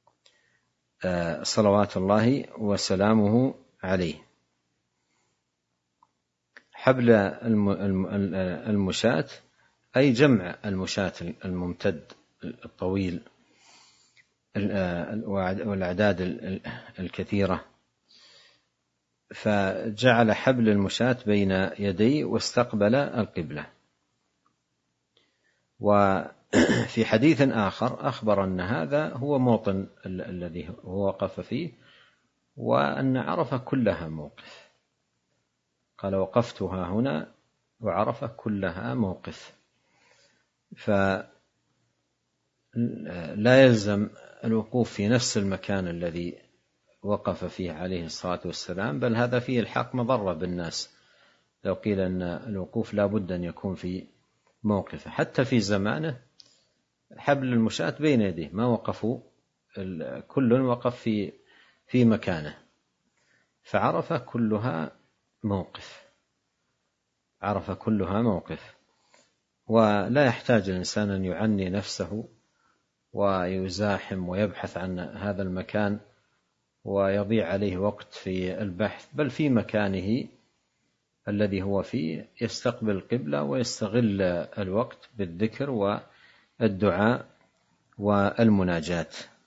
Speaker 1: صلوات الله وسلامه عليه. حبل المشاة أي جمع المشاة الممتد الطويل والأعداد الكثيرة، فجعل حبل المشاة بين يديه واستقبل القبلة. وفي حديث آخر أخبر أن هذا هو موطن الذي هو وقف فيه، وأن عرفة كلها موقف. قال وقفتها هنا وعرفة كلها موقف، فلا يلزم الوقوف في نفس المكان الذي وقف فيه عليه الصلاة والسلام، بل هذا فيه الحق مضرة بالناس لو قيل أن الوقوف لا بد أن يكون في موقفه. حتى في زمانه حبل المشاة بين يديه، ما وقفوا، كل وقف في في مكانه، فعرف كلها موقف، عرف كلها موقف. ولا يحتاج الإنسان أن يعني نفسه ويزاحم ويبحث عن هذا المكان ويضيع عليه وقت في البحث، بل في مكانه الذي هو فيه يستقبل القبلة ويستغل الوقت بالذكر والدعاء والمناجاة.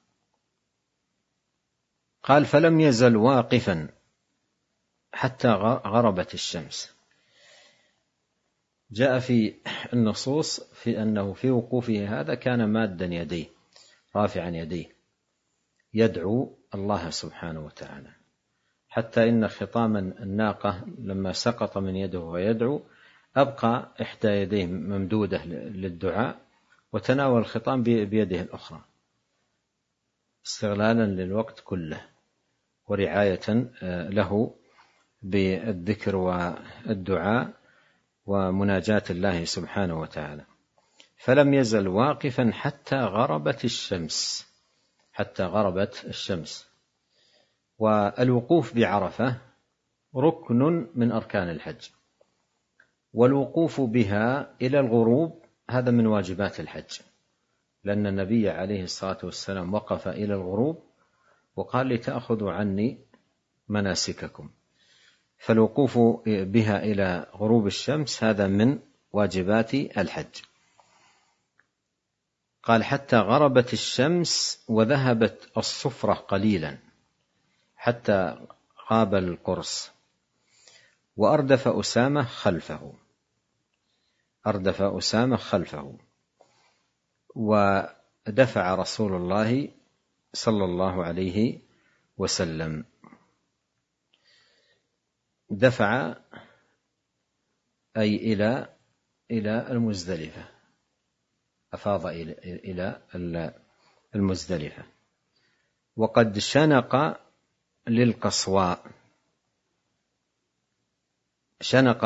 Speaker 1: قال فلم يزل واقفا حتى غربت الشمس. جاء في النصوص في أنه في وقوفه هذا كان مادا يديه، رافعا يديه يدعو الله سبحانه وتعالى، حتى إن خطام الناقة لما سقط من يده ويدعو أبقى إحدى يديه ممدودة للدعاء، وتناول الخطام بيده الأخرى استغلالا للوقت كله ورعاية له بالذكر والدعاء ومناجاة الله سبحانه وتعالى. فلم يزل واقفا حتى غربت الشمس، حتى غربت الشمس. والوقوف بعرفة ركن من أركان الحج، والوقوف بها إلى الغروب هذا من واجبات الحج، لأن النبي عليه الصلاة والسلام وقف إلى الغروب وقال لتأخذوا عني مناسككم، فالوقوف بها إلى غروب الشمس هذا من واجبات الحج. قال حتى غربت الشمس وذهبت الصفرة قليلا حتى غاب القرص، وأردف أسامة خلفه، أردف أسامة خلفه ودفع رسول الله صلى الله عليه وسلم، دفع أي إلى إلى المزدلفة، أفاض إلى المزدلفة. وقد شنق للقصواء، شنق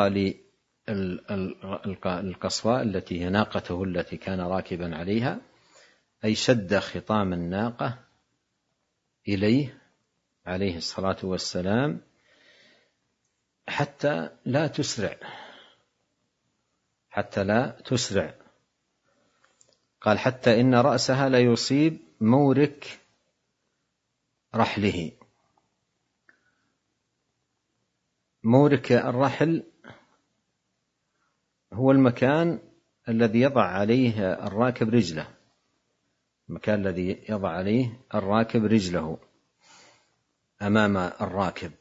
Speaker 1: للقصواء التي هي ناقته التي كان راكبا عليها، أي شد خطام الناقة إليه عليه الصلاة والسلام حتى لا تسرع، حتى لا تسرع. قال حتى إن رأسها لا يصيب مورك رحله. مورك الرحل هو المكان الذي يضع عليه الراكب رجله، المكان الذي يضع عليه الراكب رجله أمام الراكب.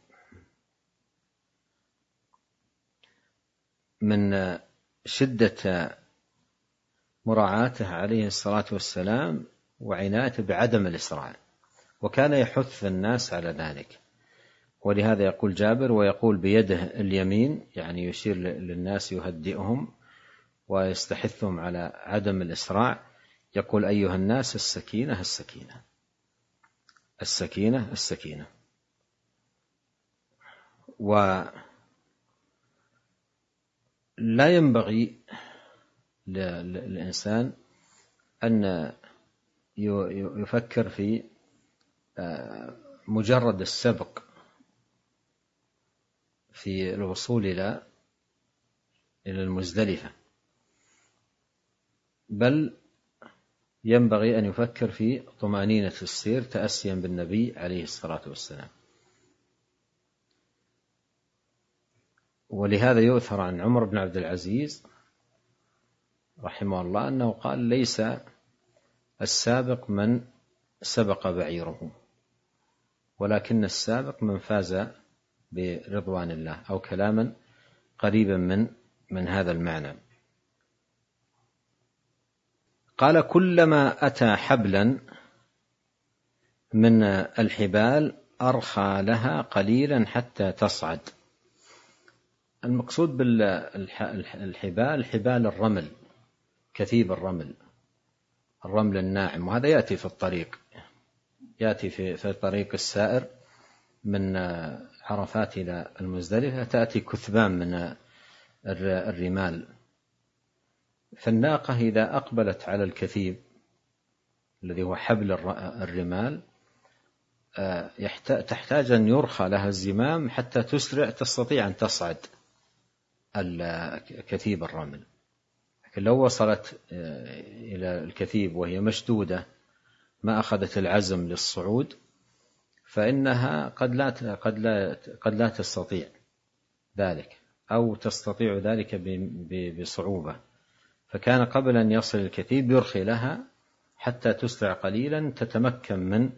Speaker 1: من شدة مراعاته عليه الصلاة والسلام وعنايته بعدم الإسراع، وكان يحث الناس على ذلك، ولهذا يقول جابر ويقول بيده اليمين، يعني يشير للناس يهدئهم ويستحثهم على عدم الإسراع، يقول أيها الناس السكينة السكينة السكينة السكينة. ولا ينبغي للإنسان أن يفكر في مجرد السبق في الوصول إلى إلى المزدلفة، بل ينبغي أن يفكر في طمأنينة السير تأسيا بالنبي عليه الصلاة والسلام. ولهذا يؤثر عن عمر بن عبد العزيز رحمه الله أنه قال ليس السابق من سبق بعيره، ولكن السابق من فاز برضوان الله، أو كلاما قريبا من من هذا المعنى. قال كلما أتى حبلا من الحبال أرخى لها قليلا حتى تصعد. المقصود بالحبال حبال الرمل، كثيب الرمل، الرمل الناعم، وهذا يأتي في الطريق، يأتي في في طريق السائر من عرفات إلى المزدلفة، تأتي كثبان من الرمال. فالناقة إذا أقبلت على الكثيب الذي هو حبل الرمال تحتاج أن يرخى لها الزمام حتى تسرع، تستطيع أن تصعد كثيب الرمل. لكن لو وصلت إلى الكثيب وهي مشدودة ما أخذت العزم للصعود فإنها قد لا قد لا قد لا تستطيع ذلك، أو تستطيع ذلك بصعوبة. فكان قبل أن يصل الكثيب يرخي لها حتى تسرع قليلا تتمكن من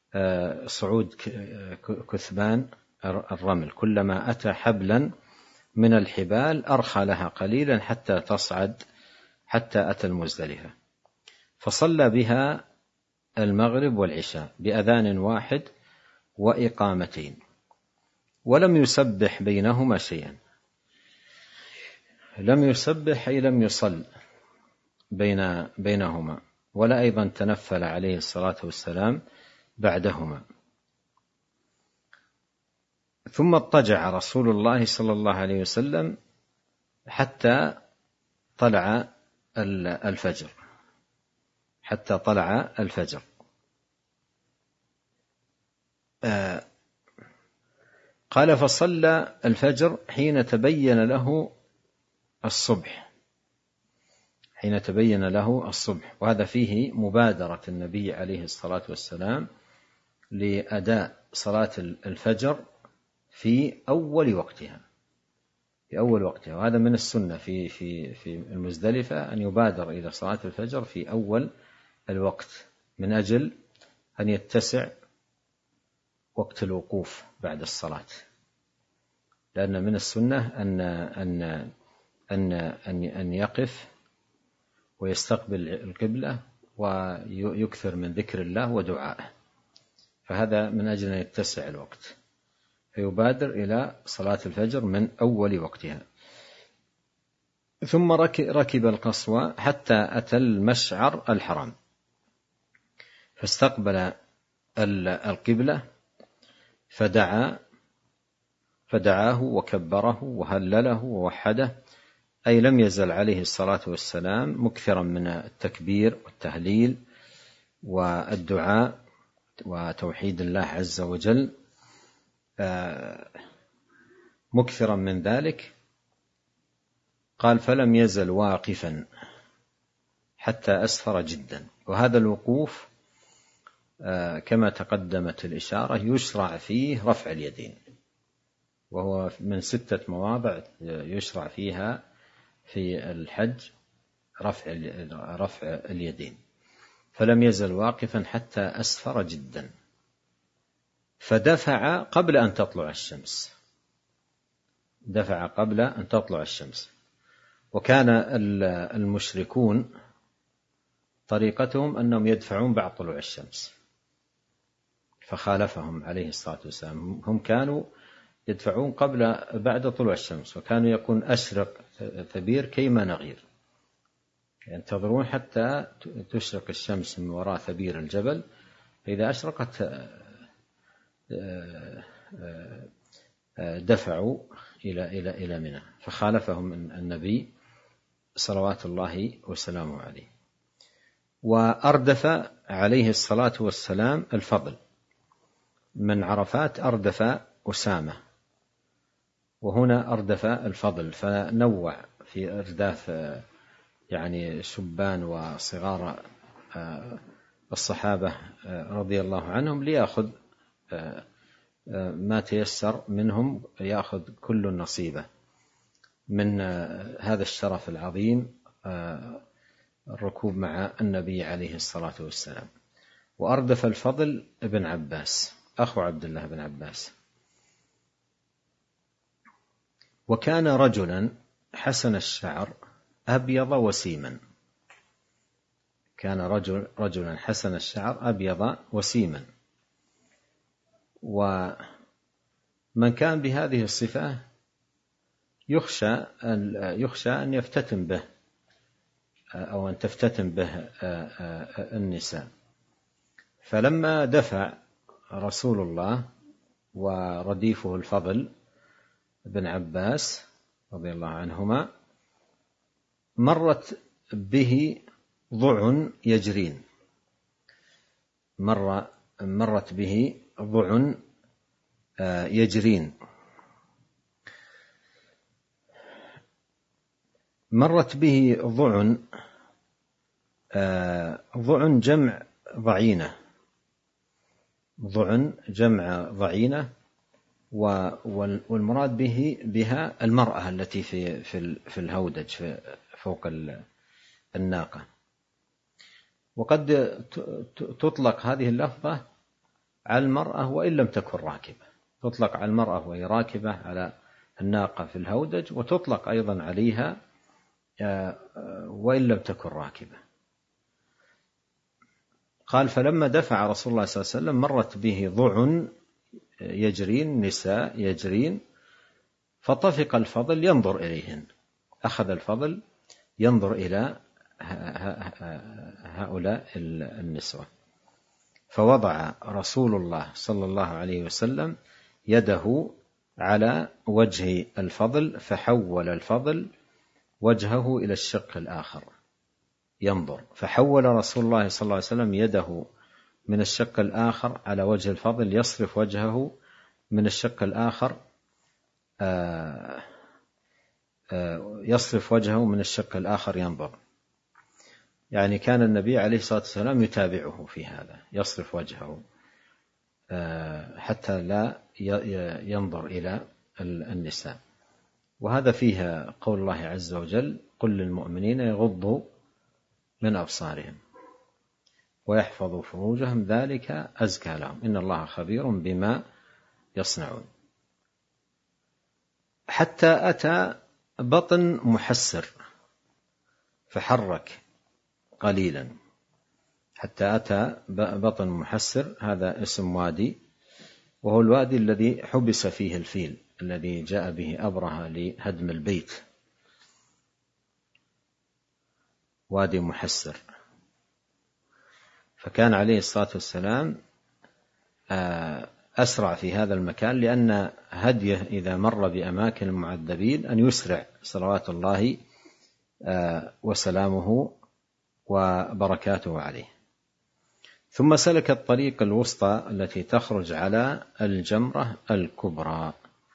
Speaker 1: صعود كثبان الرمل. كلما أتى حبلا من الحبال أرخى لها قليلا حتى تصعد، حتى أتى المزدلفة، فصلى بها المغرب والعشاء بأذان واحد وإقامتين، ولم يسبح بينهما شيئا. لم يسبح أي لم يصل بين بينهما، ولا أيضا تنفل عليه الصلاة والسلام بعدهما. ثم اضطجع رسول الله صلى الله عليه وسلم حتى طلع الفجر حتى طلع الفجر آه قال: فصلى الفجر حين تبين له الصبح حين تبين له الصبح وهذا فيه مبادرة النبي عليه الصلاة والسلام لأداء صلاة الفجر في أول وقتها في أول وقتها وهذا من السنة في في في المزدلفة أن يبادر إلى صلاة الفجر في أول الوقت، من أجل أن يتسع وقت الوقوف بعد الصلاة، لأن من السنة أن أن أن أن أن يقف ويستقبل القبلة ويكثر من ذكر الله ودعائه، فهذا من أجل أن يتسع الوقت، فيبادر إلى صلاة الفجر من أول وقتها. ثم ركب القصوى حتى أتى المشعر الحرام، فاستقبل القبلة فدعا فدعاه وكبره وهلله ووحده، أي لم يزل عليه الصلاة والسلام مكثرا من التكبير والتهليل والدعاء وتوحيد الله عز وجل، مكثرا من ذلك. قال: فلم يزل واقفا حتى أسفر جدا. وهذا الوقوف كما تقدمت الإشارة يشرع فيه رفع اليدين، وهو من ستة مواضع يشرع فيها في الحج رفع رفع اليدين. فلم يزل واقفا حتى أسفر جدا، فدفع قبل أن تطلع الشمس دفع قبل أن تطلع الشمس وكان المشركون طريقتهم أنهم يدفعون بعد طلوع الشمس، فخالفهم عليه الصلاة والسلام. هم كانوا يدفعون قبل بعد طلوع الشمس، وكانوا يكون أشرق ثبير كيما نغير، ينتظرون حتى تشرق الشمس من وراء ثبير الجبل، فإذا أشرقت دفعوا إلى إلى إلى منى، فخالفهم النبي صلوات الله وسلامه عليه. وأردف عليه الصلاة والسلام الفضل من عرفات، أردف أسامة، وهنا أردف الفضل، فنوع في إرداف يعني شبان وصغار الصحابة رضي الله عنهم ليأخذ ما تيسر منهم، يأخذ كل نصيبه من هذا الشرف العظيم، الركوب مع النبي عليه الصلاة والسلام. وأردف الفضل ابن عباس أخو عبد الله بن عباس، وكان رجلا حسن الشعر أبيض وسيما كان رجل رجلا حسن الشعر أبيض وسيما ومن كان بهذه الصفة يخشى أن يخشى أن يفتتن به أو أن تفتتن به النساء. فلما دفع رسول الله ورديفه الفضل بن عباس رضي الله عنهما، مرت به ضع يجرين مر مرت به ضع يجرين مرت به ضع ضع جمع ضعينة ضع جمع ضعينة والمراد به بها المرأة التي في في الهودج في فوق الناقة. وقد تطلق هذه اللفظة على المرأة وإن لم تكن راكبة، تطلق على المرأة وهي راكبة على الناقة في الهودج، وتطلق أيضا عليها وإن لم تكن راكبة. قال فلما دفع رسول الله صلى الله عليه وسلم مرت به ضع يجرين، نساء يجرين، فطفق الفضل ينظر إليهن، أخذ الفضل ينظر إلى هؤلاء النسوة، فوضع رسول الله صلى الله عليه وسلم يده على وجه الفضل، فحول الفضل وجهه إلى الشق الآخر ينظر، فحول رسول الله صلى الله عليه وسلم يده من الشق الآخر على وجه الفضل يصرف وجهه من الشق الآخر آآ آآ يصرف وجهه من الشق الآخر ينظر. يعني كان النبي عليه الصلاة والسلام يتابعه في هذا، يصرف وجهه حتى لا ينظر إلى النساء. وهذا فيها قول الله عز وجل: قل للمؤمنين يغضوا من أبصارهم ويحفظوا فروجهم ذلك أزكى لهم إن الله خبير بما يصنعون. حتى أتى بطن محسر فحرك قليلا، حتى أتى بطن محسر، هذا اسم وادي، وهو الوادي الذي حبس فيه الفيل الذي جاء به أبرهة لهدم البيت، وادي محسر. فكان عليه الصلاة والسلام أسرع في هذا المكان، لأن هديه إذا مر بأماكن المعذبين أن يسرع صلوات الله وسلامه وبركاته عليه. ثم سلك الطريق الوسطى التي تخرج على الجمرة الكبرى،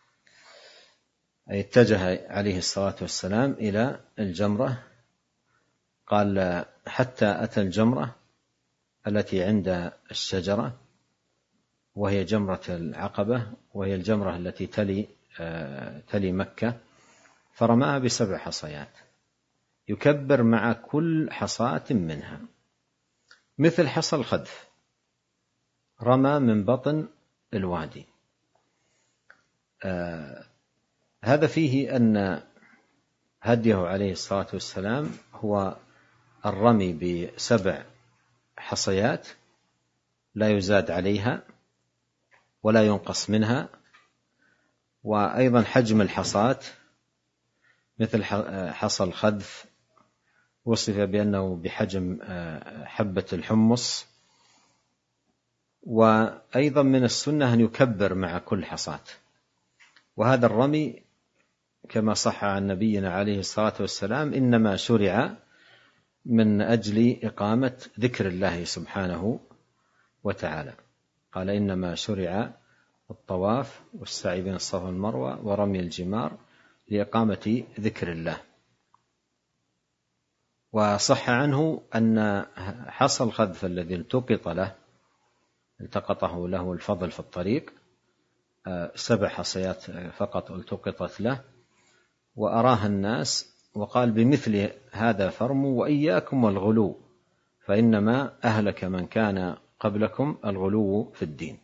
Speaker 1: أي اتجه عليه الصلاة والسلام إلى الجمرة. قال حتى أتى الجمرة التي عند الشجرة، وهي جمرة العقبة، وهي الجمرة التي تلي تلي مكة، فرماها بسبع حصيات يكبر مع كل حصاة منها مثل حصى الخذف، رمى من بطن الوادي. آه هذا فيه أن هديه عليه الصلاة والسلام هو الرمي بسبع حصيات لا يزاد عليها ولا ينقص منها، وأيضا حجم الحصاة مثل حصى الخذف وصف بأنه بحجم حبة الحمص. وأيضا من السنة أن يكبر مع كل حصاة، وهذا الرمي كما صح عن نبينا عليه الصلاة والسلام إنما شرع من أجل إقامة ذكر الله سبحانه وتعالى. قال إنما شرع الطواف والسعي بين الصفا والمروة ورمي الجمار لإقامة ذكر الله. وصح عنه أن حصى الخذف الذي التقط له التقطه له الفضل في الطريق، سبع حصيات فقط التقطت له، وأراها الناس وقال بمثل هذا فرموا وإياكم والغلو فإنما أهلك من كان قبلكم الغلو في الدين.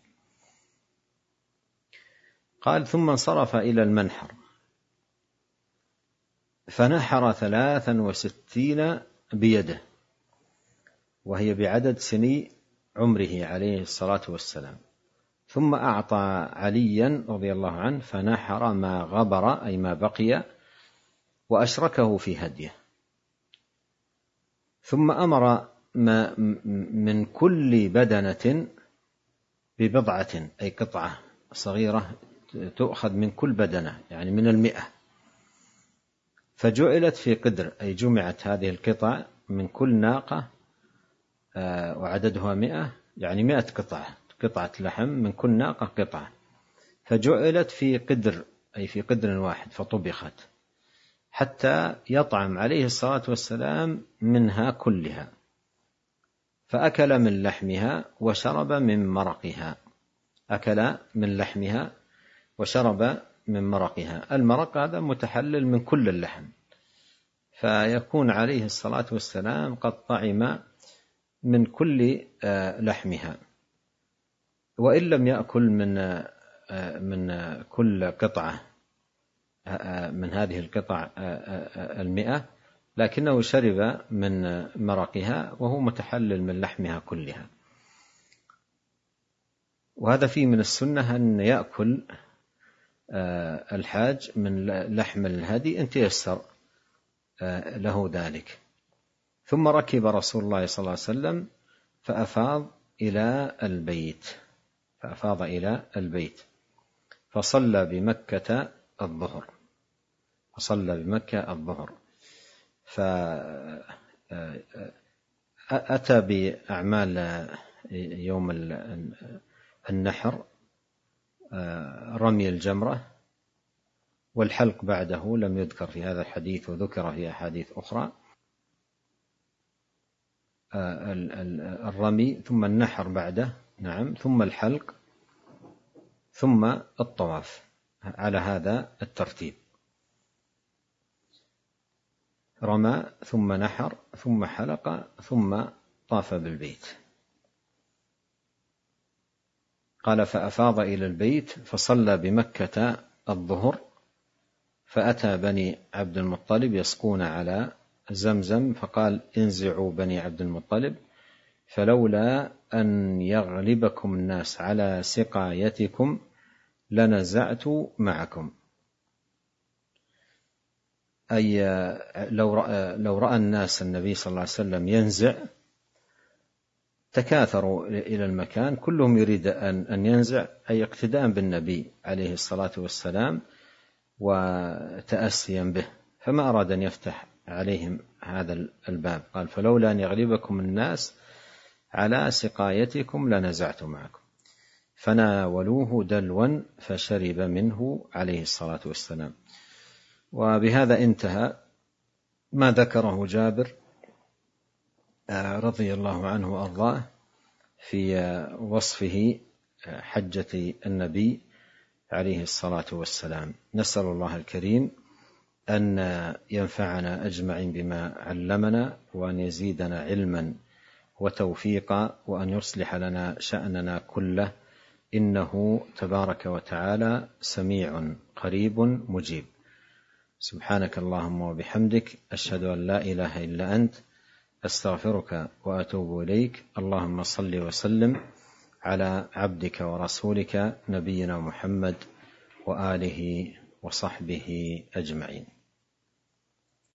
Speaker 1: قال ثم انصرف إلى المنحر فنحر ثلاثا وستين بيده، وهي بعدد سني عمره عليه الصلاة والسلام، ثم أعطى عليا رضي الله عنه فنحر ما غبر أي ما بقي وأشركه في هديه، ثم أمر ما من كل بدنة ببضعة أي قطعة صغيرة تؤخذ من كل بدنة يعني من المئة، فجعلت في قدر أي جمعت هذه القطع من كل ناقة وعددها مئة يعني مئة قطعة قطعة لحم من كل ناقة قطعة، فجعلت في قدر أي في قدر واحد فطبخت حتى يطعم عليه الصلاة والسلام منها كلها، فأكل من لحمها وشرب من مرقها أكل من لحمها وشرب من مرقها. المرق هذا متحلل من كل اللحم، فيكون عليه الصلاة والسلام قد طعم من كل لحمها، وإن لم يأكل من من كل قطعة من هذه القطع المئة، لكنه شرب من مرقها وهو متحلل من لحمها كلها. وهذا فيه من السنة أن يأكل الحاج من لحم الهدي إن تيسر له ذلك. ثم ركب رسول الله صلى الله عليه وسلم فأفاض إلى البيت فأفاض إلى البيت فصلى بمكة الظهر فصلى بمكة الظهر فأتى بأعمال يوم النحر، رمي الجمرة والحلق بعده لم يذكر في هذا الحديث وذكر في أحاديث أخرى، الرمي ثم النحر بعده، نعم، ثم الحلق ثم الطواف على هذا الترتيب، رمى ثم نحر ثم حلق ثم طاف بالبيت. قال فأفاض إلى البيت فصلى بمكة الظهر فأتى بني عبد المطلب يسقون على زمزم فقال انزعوا بني عبد المطلب فلولا أن يغلبكم الناس على سقايتكم لنزعت معكم، أي لو رأى, لو رأى الناس النبي صلى الله عليه وسلم ينزع تكاثروا إلى المكان، كلهم يريد أن ينزع، أي اقتداء بالنبي عليه الصلاة والسلام وتأسيا به، فما أراد أن يفتح عليهم هذا الباب. قال فلولا أن يغلبكم الناس على سقايتكم لنزعت معكم، فناولوه دلوا فشرب منه عليه الصلاة والسلام. وبهذا انتهى ما ذكره جابر رضي الله عنه وأرضاه في وصفه حجة النبي عليه الصلاة والسلام. نسأل الله الكريم أن ينفعنا أجمعين بما علمنا، وأن يزيدنا علما وتوفيقا، وأن يصلح لنا شأننا كله، إنه تبارك وتعالى سميع قريب مجيب. سبحانك اللهم وبحمدك، أشهد أن لا إله إلا أنت، أستغفرك وأتوب إليك. اللهم صل وسلم على عبدك ورسولك نبينا محمد وآله وصحبه أجمعين.